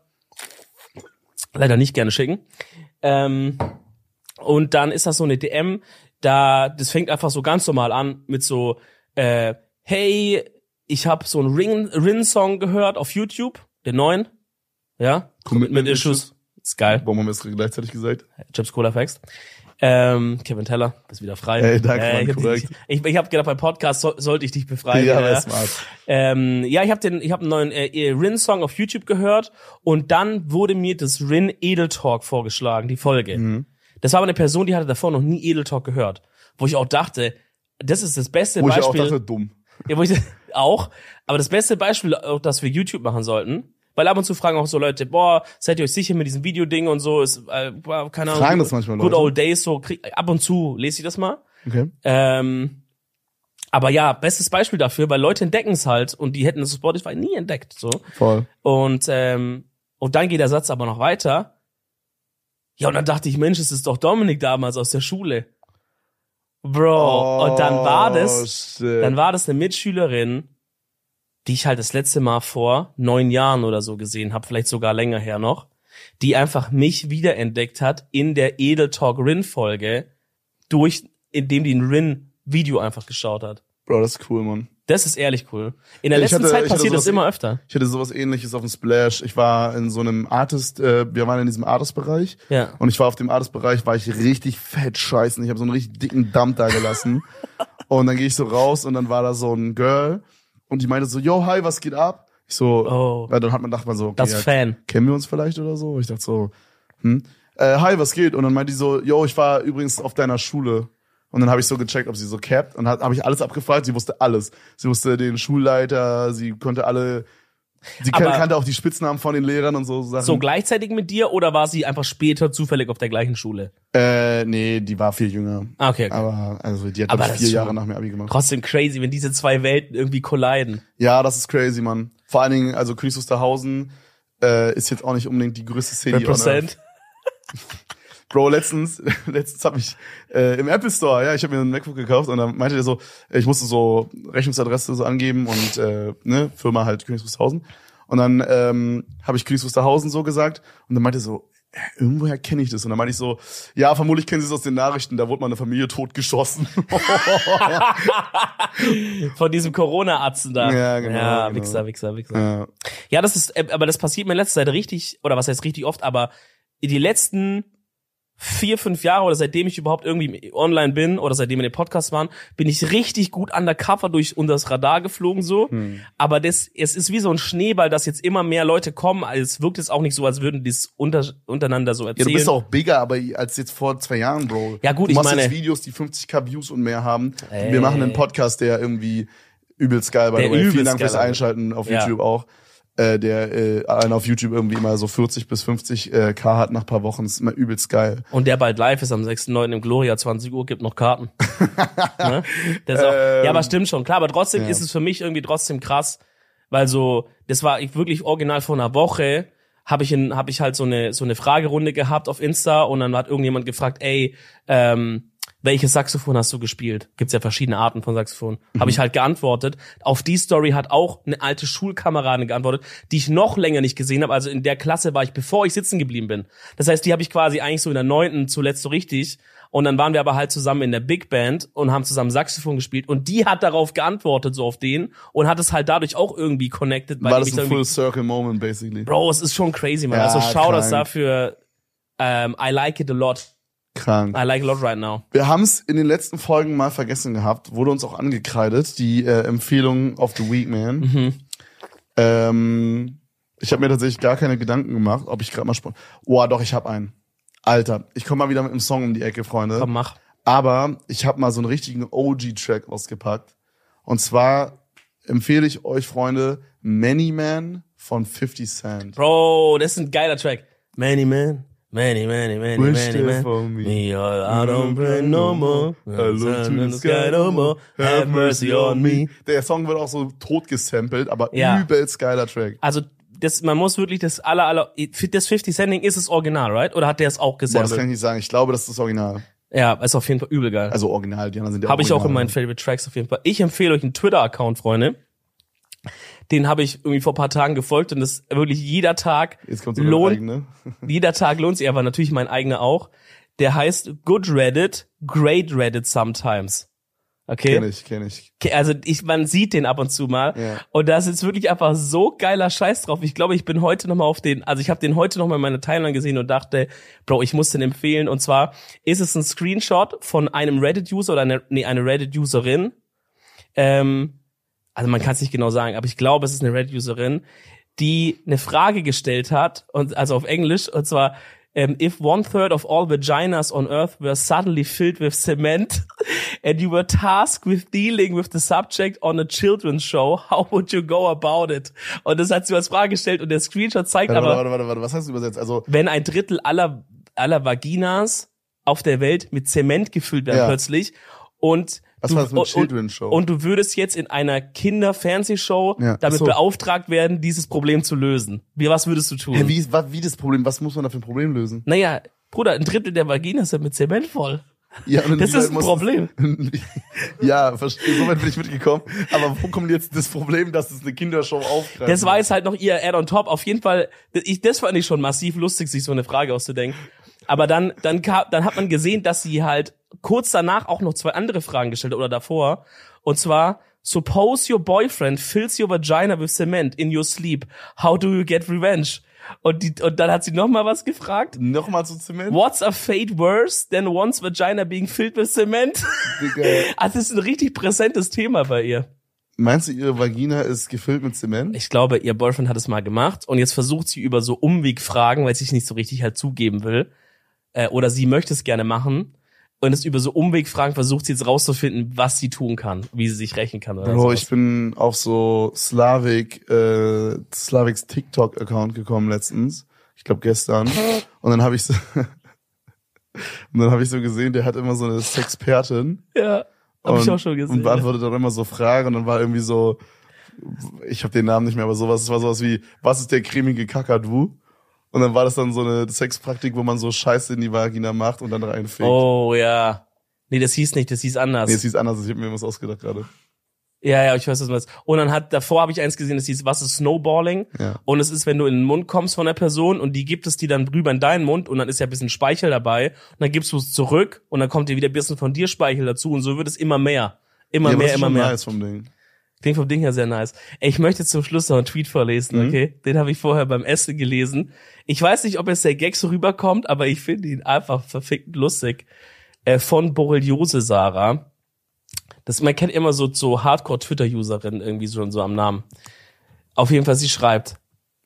Speaker 1: Leider nicht gerne schicken. Ähm, und dann ist das so eine D M, da, das fängt einfach so ganz normal an mit so, äh, hey, ich habe so einen Rin, Rin-Song gehört auf YouTube, den neuen, ja,
Speaker 2: Commitment
Speaker 1: mit Issues, ist geil,
Speaker 2: Warum haben wir es gleichzeitig gesagt?
Speaker 1: Chips Cola Facts. Ähm, Kevin Teller, bist wieder frei.
Speaker 2: Ey, danke,
Speaker 1: äh,
Speaker 2: Mann,
Speaker 1: ich hab,
Speaker 2: korrekt.
Speaker 1: ich, ich habe gedacht, beim Podcast so, sollte ich dich befreien.
Speaker 2: Ja,
Speaker 1: ja.
Speaker 2: ja. Smart.
Speaker 1: Ähm, ja, ich habe den, ich habe einen neuen äh, Rin-Song auf YouTube gehört und dann wurde mir das Rin Edel Talk vorgeschlagen, die Folge.
Speaker 2: Mhm.
Speaker 1: Das war aber eine Person, die hatte davor noch nie Edel Talk gehört, wo ich auch dachte, das ist das beste
Speaker 2: Wo ich auch
Speaker 1: Beispiel.
Speaker 2: dachte, dumm.
Speaker 1: Ja, wo ich auch, aber das beste Beispiel, auch, dass wir YouTube machen sollten, Weil ab und zu fragen auch so Leute, boah, seid ihr euch sicher mit diesem Videoding und so, ist, äh, keine Ahnung.
Speaker 2: Fragen das manchmal
Speaker 1: Good
Speaker 2: Leute?
Speaker 1: old days, so, krieg, ab und zu lese ich das mal.
Speaker 2: Okay.
Speaker 1: Ähm, aber ja, bestes Beispiel dafür, weil Leute entdecken es halt und die hätten das Spotify nie entdeckt, so.
Speaker 2: Voll.
Speaker 1: Und, ähm, und dann geht der Satz aber noch weiter. Ja, und dann dachte ich, Mensch, es ist doch Dominik damals aus der Schule. Bro,
Speaker 2: Oh,
Speaker 1: und dann war das,
Speaker 2: shit.
Speaker 1: dann war das eine Mitschülerin, die ich halt das letzte Mal vor neun Jahren oder so gesehen habe, vielleicht sogar länger her noch, die einfach mich wiederentdeckt hat in der Edel Talk Rin Folge, durch, indem die ein Rin Video einfach geschaut hat.
Speaker 2: Bro, das ist cool, Mann.
Speaker 1: Das ist ehrlich cool. In der
Speaker 2: Ich
Speaker 1: letzten
Speaker 2: hatte-
Speaker 1: Zeit
Speaker 2: ich hatte
Speaker 1: passiert das
Speaker 2: sowas-
Speaker 1: immer öfter.
Speaker 2: Ich hatte sowas ähnliches auf dem Splash. Ich war in so einem Artist, äh, wir waren in diesem Artist-Bereich.
Speaker 1: Ja.
Speaker 2: Und ich war auf dem Artist-Bereich, war ich richtig fett scheißen. Ich habe so einen richtig dicken Dump da gelassen. Und dann gehe ich so raus und dann war da so ein Girl und die meinte so, yo, hi, was geht ab? Ich so,
Speaker 1: Oh.
Speaker 2: ja, dann hat man, dachte man so, okay,
Speaker 1: Das
Speaker 2: ja,
Speaker 1: Fan.
Speaker 2: kennen wir uns vielleicht oder so? Ich dachte so, hm, äh, hi, was geht? Und dann meinte die so, yo, ich war übrigens auf deiner Schule. Und dann habe ich so gecheckt, ob sie so capped und habe ich alles abgefragt. Sie wusste alles. Sie wusste den Schulleiter, sie konnte alle, sie
Speaker 1: Aber-
Speaker 2: kannte auch die Spitznamen von den Lehrern und so Sachen.
Speaker 1: So gleichzeitig mit dir oder war sie einfach später zufällig auf der gleichen Schule?
Speaker 2: äh, nee, die war viel jünger.
Speaker 1: Ah, okay, okay.
Speaker 2: Aber also die hat
Speaker 1: Aber
Speaker 2: glaub ich,
Speaker 1: das
Speaker 2: vier
Speaker 1: ist
Speaker 2: Jahre
Speaker 1: schon-
Speaker 2: nach mir Abi gemacht.
Speaker 1: Trotzdem crazy, wenn diese zwei Welten irgendwie colliden.
Speaker 2: Ja, das ist crazy, Mann. Vor allen Dingen, also Königs Wusterhausen äh, ist jetzt auch nicht unbedingt die größte City on Earth.
Speaker 1: Represent.
Speaker 2: Bro, letztens, letztens habe ich äh, im Apple Store, ja, ich habe mir einen MacBook gekauft und dann meinte der so, ich musste so Rechnungsadresse so angeben und äh, ne, Firma halt Königs Wusterhausen. Und dann ähm, habe ich Königs Wusterhausen so gesagt und dann meinte er so, äh, irgendwoher kenne ich das. Und dann meinte ich so, ja, vermutlich kennen Sie es aus den Nachrichten, da wurde mal eine Familie totgeschossen.
Speaker 1: Von diesem Corona-Atzen da.
Speaker 2: Ja, genau,
Speaker 1: Ja,
Speaker 2: genau.
Speaker 1: Wichser, Wichser, Wichser.
Speaker 2: ja.
Speaker 1: Ja, das ist, äh, aber das passiert mir in letzter Zeit richtig, oder was heißt richtig oft, aber die letzten vier, fünf Jahre oder seitdem ich überhaupt irgendwie online bin oder seitdem wir in den Podcast waren, bin ich richtig gut undercover durch unter das Radar geflogen so.
Speaker 2: Hm.
Speaker 1: Aber das, es ist wie so ein Schneeball, dass jetzt immer mehr Leute kommen. Also es wirkt jetzt auch nicht so, als würden die es unter, untereinander so
Speaker 2: Ja,
Speaker 1: erzählen.
Speaker 2: du bist auch bigger, aber als jetzt vor zwei Jahren, Bro.
Speaker 1: Ja, gut,
Speaker 2: du
Speaker 1: ich
Speaker 2: machst
Speaker 1: meine-
Speaker 2: jetzt Videos, die fünfzig Views und mehr haben.
Speaker 1: Ey.
Speaker 2: Wir machen einen Podcast, der irgendwie übelst geil, by
Speaker 1: Der
Speaker 2: the way. Vielen
Speaker 1: übelst
Speaker 2: Dank fürs
Speaker 1: geil, Alter.
Speaker 2: Einschalten auf
Speaker 1: Ja.
Speaker 2: YouTube auch. Äh, der äh, allein auf YouTube irgendwie immer so vierzig bis fünfzig äh, K hat nach paar Wochen. Ist immer übelst geil.
Speaker 1: Und der bald live ist am sechsten neunten im Gloria, zwanzig Uhr, gibt noch Karten. ne? Das ist auch,
Speaker 2: Ähm,
Speaker 1: ja, aber stimmt schon, klar. Aber trotzdem
Speaker 2: ja.
Speaker 1: ist es für mich irgendwie trotzdem krass, weil so, das war ich wirklich original vor einer Woche, habe ich in, habe ich halt so eine so eine Fragerunde gehabt auf Insta und dann hat irgendjemand gefragt, ey, ähm, welches Saxophon hast du gespielt? Gibt's ja verschiedene Arten von Saxophon.
Speaker 2: Mhm.
Speaker 1: Habe ich halt geantwortet. Auf die Story hat auch eine alte Schulkameradin geantwortet, die ich noch länger nicht gesehen habe. Also in der Klasse war ich, bevor ich sitzen geblieben bin. Das heißt, die habe ich quasi eigentlich so in der neunten zuletzt so richtig. Und dann waren wir aber halt zusammen in der Big Band und haben zusammen Saxophon gespielt. Und die hat darauf geantwortet, so auf den. Und hat es halt dadurch auch irgendwie connected. weil
Speaker 2: War
Speaker 1: die
Speaker 2: das
Speaker 1: mich
Speaker 2: ein
Speaker 1: dann
Speaker 2: Full Circle Moment, basically.
Speaker 1: Bro, es ist schon crazy, man.
Speaker 2: Ja,
Speaker 1: also Shoutouts
Speaker 2: krank.
Speaker 1: dafür. Ähm, I like it a lot.
Speaker 2: Krank.
Speaker 1: I like it a lot right now.
Speaker 2: Wir haben es in den letzten Folgen mal vergessen gehabt, wurde uns auch angekreidet, die äh, Empfehlung of the Week, man.
Speaker 1: Mhm.
Speaker 2: Ähm, ich habe mir tatsächlich gar keine Gedanken gemacht, ob ich gerade mal spon- Oh, doch, ich habe einen. Alter, ich komme mal wieder mit einem Song um die Ecke, Freunde.
Speaker 1: Komm, mach.
Speaker 2: Aber ich habe mal so einen richtigen O G-Track ausgepackt. Und zwar empfehle ich euch, Freunde, Many Man von fifty Cent.
Speaker 1: Bro, das ist ein geiler Track. Many men, many, many, many,
Speaker 2: Wish
Speaker 1: many
Speaker 2: there
Speaker 1: men.
Speaker 2: for me.
Speaker 1: Me, all, I don't pray no more.
Speaker 2: I look to the sky
Speaker 1: no more. Have mercy on me.
Speaker 2: Der Song wird auch so tot gesampelt, aber
Speaker 1: Ja.
Speaker 2: übelst geiler Track.
Speaker 1: Also, das, man muss wirklich das aller, aller, das fifty Cent Ding ist das Original, right? Oder hat der es auch
Speaker 2: Boah, das kann
Speaker 1: gesampelt?
Speaker 2: ich nicht sagen. Ich glaube, das ist das Original.
Speaker 1: Ja, ist auf jeden Fall übel geil.
Speaker 2: Also Original, die anderen sind ja
Speaker 1: Habe ich auch in
Speaker 2: Original.
Speaker 1: meinen Favorite Tracks auf jeden Fall. Ich empfehle euch einen Twitter-Account, Freunde. Den habe ich irgendwie vor ein paar Tagen gefolgt und das wirklich jeder Tag
Speaker 2: Jetzt kommt so eine
Speaker 1: lohnt,
Speaker 2: eigene.
Speaker 1: jeder Tag lohnt sich, aber natürlich mein eigener auch. Der heißt Good Reddit, Great Reddit Sometimes. Okay?
Speaker 2: Kenn ich, kenn ich.
Speaker 1: Okay, also ich, man sieht den ab und zu mal.
Speaker 2: Ja.
Speaker 1: Und da ist jetzt wirklich einfach so geiler Scheiß drauf. Ich glaube, ich bin heute noch mal auf den, also ich habe den heute noch mal in meiner Timeline gesehen und dachte, Bro, ich muss den empfehlen. Und zwar ist es ein Screenshot von einem Reddit-User oder eine, nee, eine Reddit-Userin. Ähm, also man kann es nicht genau sagen, aber ich glaube, es ist eine Reddit-Userin, die eine Frage gestellt hat, und also auf Englisch, und zwar um, if one third of all vaginas on earth were suddenly filled with cement and you were tasked with dealing with the subject on a children's show, how would you go about it? Und das hat sie als Frage gestellt und der Screenshot zeigt
Speaker 2: warte,
Speaker 1: aber,
Speaker 2: warte, warte, warte, was hast du übersetzt? Also,
Speaker 1: wenn ein Drittel aller, aller Vaginas auf der Welt mit Zement gefüllt werden
Speaker 2: ja.
Speaker 1: plötzlich und
Speaker 2: was
Speaker 1: du,
Speaker 2: war das mit
Speaker 1: und,
Speaker 2: Children's Show?
Speaker 1: Und du würdest jetzt in einer Kinder-Fernsehshow
Speaker 2: ja.
Speaker 1: damit
Speaker 2: so.
Speaker 1: beauftragt werden, dieses Problem zu lösen. Wie, was würdest du tun?
Speaker 2: Hä, wie, was, wie das Problem? Was muss man da für ein Problem lösen?
Speaker 1: Naja, Bruder, ein Drittel der Vaginas sind mit Zement voll.
Speaker 2: Ja, und
Speaker 1: das ist ein Problem.
Speaker 2: Ja, verstehe, so weit bin ich mitgekommen. Aber wo kommt jetzt das Problem, dass es eine Kindershow aufgreift?
Speaker 1: Das war jetzt halt noch ihr Add on top. Auf jeden Fall, ich, das fand ich schon massiv lustig, sich so eine Frage auszudenken. Aber dann, dann, kam, dann hat man gesehen, dass sie halt kurz danach auch noch zwei andere Fragen gestellt hat oder davor. Und zwar, suppose your boyfriend fills your vagina with cement in your sleep. How do you get revenge? Und, die, und dann hat sie noch mal was gefragt.
Speaker 2: Nochmal zu Zement?
Speaker 1: What's a fate worse than one's vagina being filled with cement? Also das ist ein richtig präsentes Thema bei ihr.
Speaker 2: Meinst du, ihre Vagina ist gefüllt mit Zement?
Speaker 1: Ich glaube, ihr Boyfriend hat es mal gemacht und jetzt versucht sie über so Umwegfragen, weil sie es nicht so richtig halt zugeben will, äh, oder sie möchte es gerne machen und es über so Umwegfragen versucht sie jetzt rauszufinden, was sie tun kann, wie sie sich rächen kann. Oder
Speaker 2: Bro,
Speaker 1: sowas.
Speaker 2: ich bin auf so Slavik, äh, Slaviks TikTok-Account gekommen letztens. Ich glaube gestern. Und dann habe ich so, und dann habe ich so gesehen, der hat immer so eine Sexpertin.
Speaker 1: Ja, habe ich auch schon gesehen.
Speaker 2: Und beantwortet dann immer so Fragen und dann war irgendwie so, ich habe den Namen nicht mehr, aber sowas, es war sowas wie, was ist der cremige Kakadu? Und dann war das dann so eine Sexpraktik, wo man so Scheiße in die Vagina macht und dann reinfegt.
Speaker 1: Oh, ja. Nee, das hieß nicht, das hieß anders.
Speaker 2: Nee, es hieß anders, ich habe mir was ausgedacht gerade.
Speaker 1: Ja, ja, ich weiß, was du meinst. Und dann hat, davor habe ich eins gesehen, das hieß, was ist Snowballing?
Speaker 2: Ja.
Speaker 1: Und es ist, wenn du in den Mund kommst von der Person und die gibt es dir dann drüber in deinen Mund und dann ist ja ein bisschen Speichel dabei und dann gibst du es zurück und dann kommt dir wieder ein bisschen von dir Speichel dazu und so wird es immer mehr. Immer
Speaker 2: ja,
Speaker 1: mehr,
Speaker 2: das ist
Speaker 1: immer
Speaker 2: schon
Speaker 1: mehr.
Speaker 2: nice vom Ding.
Speaker 1: Klingt vom Ding her sehr nice. Ey, ich möchte zum Schluss noch einen Tweet vorlesen, okay? Mhm. Den habe ich vorher beim Essen gelesen. Ich weiß nicht, ob jetzt der Gag so rüberkommt, aber ich finde ihn einfach verfickt lustig. Äh, von Borreliose Sarah. Das, man kennt immer so, so Hardcore-Twitter-Userinnen irgendwie schon so am Namen. Auf jeden Fall, sie schreibt.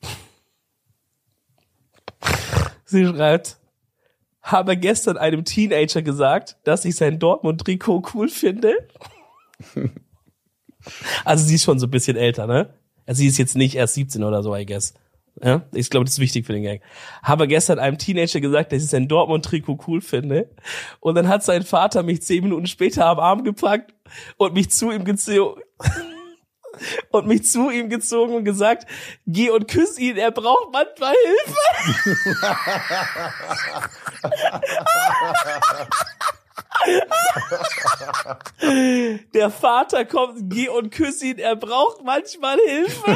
Speaker 1: Sie schreibt, habe gestern einem Teenager gesagt, dass ich sein Dortmund-Trikot cool finde. Also sie ist schon so ein bisschen älter, ne? Also sie ist jetzt nicht erst siebzehn oder so, I guess. Ja, ich glaube, das ist wichtig für den Gang. Habe gestern einem Teenager gesagt, dass ich sein Dortmund-Trikot cool finde. Und dann hat sein Vater mich zehn Minuten später am Arm gepackt und mich zu ihm gezogen und mich zu ihm gezogen und gesagt, geh und küss ihn, er braucht manchmal Hilfe. Der Vater kommt, geh und küss ihn, er braucht manchmal Hilfe.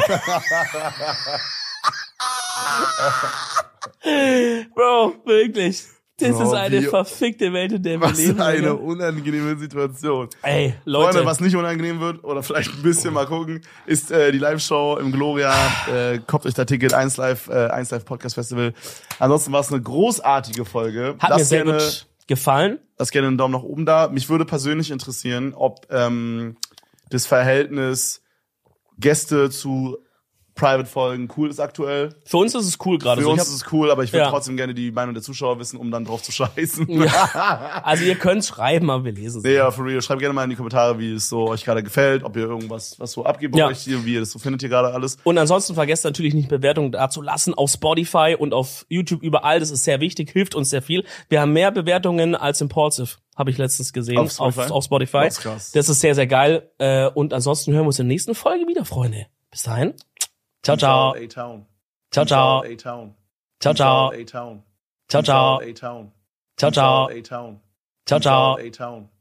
Speaker 1: Bro, wirklich. Das Bro, ist eine wie, verfickte Welt, in der wir
Speaker 2: was
Speaker 1: leben.
Speaker 2: Was eine oder? unangenehme Situation.
Speaker 1: Ey, Leute.
Speaker 2: Freunde, was nicht unangenehm wird, oder vielleicht ein bisschen mal gucken, ist äh, die Live-Show im Gloria. Äh, kauft euch da Ticket, eins Live, äh, eins Live Podcast Festival. Ansonsten war es eine großartige Folge.
Speaker 1: Hat
Speaker 2: Lasst
Speaker 1: mir sehr
Speaker 2: gerne,
Speaker 1: gut gefallen.
Speaker 2: Lasst gerne einen Daumen nach oben da. Mich würde persönlich interessieren, ob ähm, das Verhältnis Gäste zu Private-Folgen cool ist aktuell.
Speaker 1: Für uns ist es cool gerade.
Speaker 2: Für
Speaker 1: so,
Speaker 2: uns
Speaker 1: hab,
Speaker 2: ist es cool, aber ich würde
Speaker 1: ja.
Speaker 2: trotzdem gerne die Meinung der Zuschauer wissen, um dann drauf zu scheißen.
Speaker 1: Ja. Also ihr könnt schreiben, aber wir lesen es.
Speaker 2: Nee, ja, for real. Schreibt gerne mal in die Kommentare, wie es so euch gerade gefällt, ob ihr irgendwas, was so abgeht bei
Speaker 1: ja.
Speaker 2: euch hier, wie ihr das so findet hier gerade alles.
Speaker 1: Und ansonsten vergesst natürlich nicht Bewertungen da zu lassen auf Spotify und auf YouTube überall. Das ist sehr wichtig, hilft uns sehr viel. Wir haben mehr Bewertungen als Impulsive, habe ich letztens gesehen.
Speaker 2: Auf Spotify?
Speaker 1: Auf, auf Spotify.
Speaker 2: Das ist krass.
Speaker 1: Das ist sehr, sehr geil. Und ansonsten hören wir uns in der nächsten Folge wieder, Freunde. Bis dahin. Ciao, ciao.
Speaker 2: A-Town.
Speaker 1: Ciao, ciao.
Speaker 2: A-Town.
Speaker 1: Ciao, ciao.
Speaker 2: A-Town.
Speaker 1: Ciao, ciao.
Speaker 2: A-Town.
Speaker 1: Ciao, ciao.
Speaker 2: A-Town.
Speaker 1: Ciao, ciao.
Speaker 2: A-Town.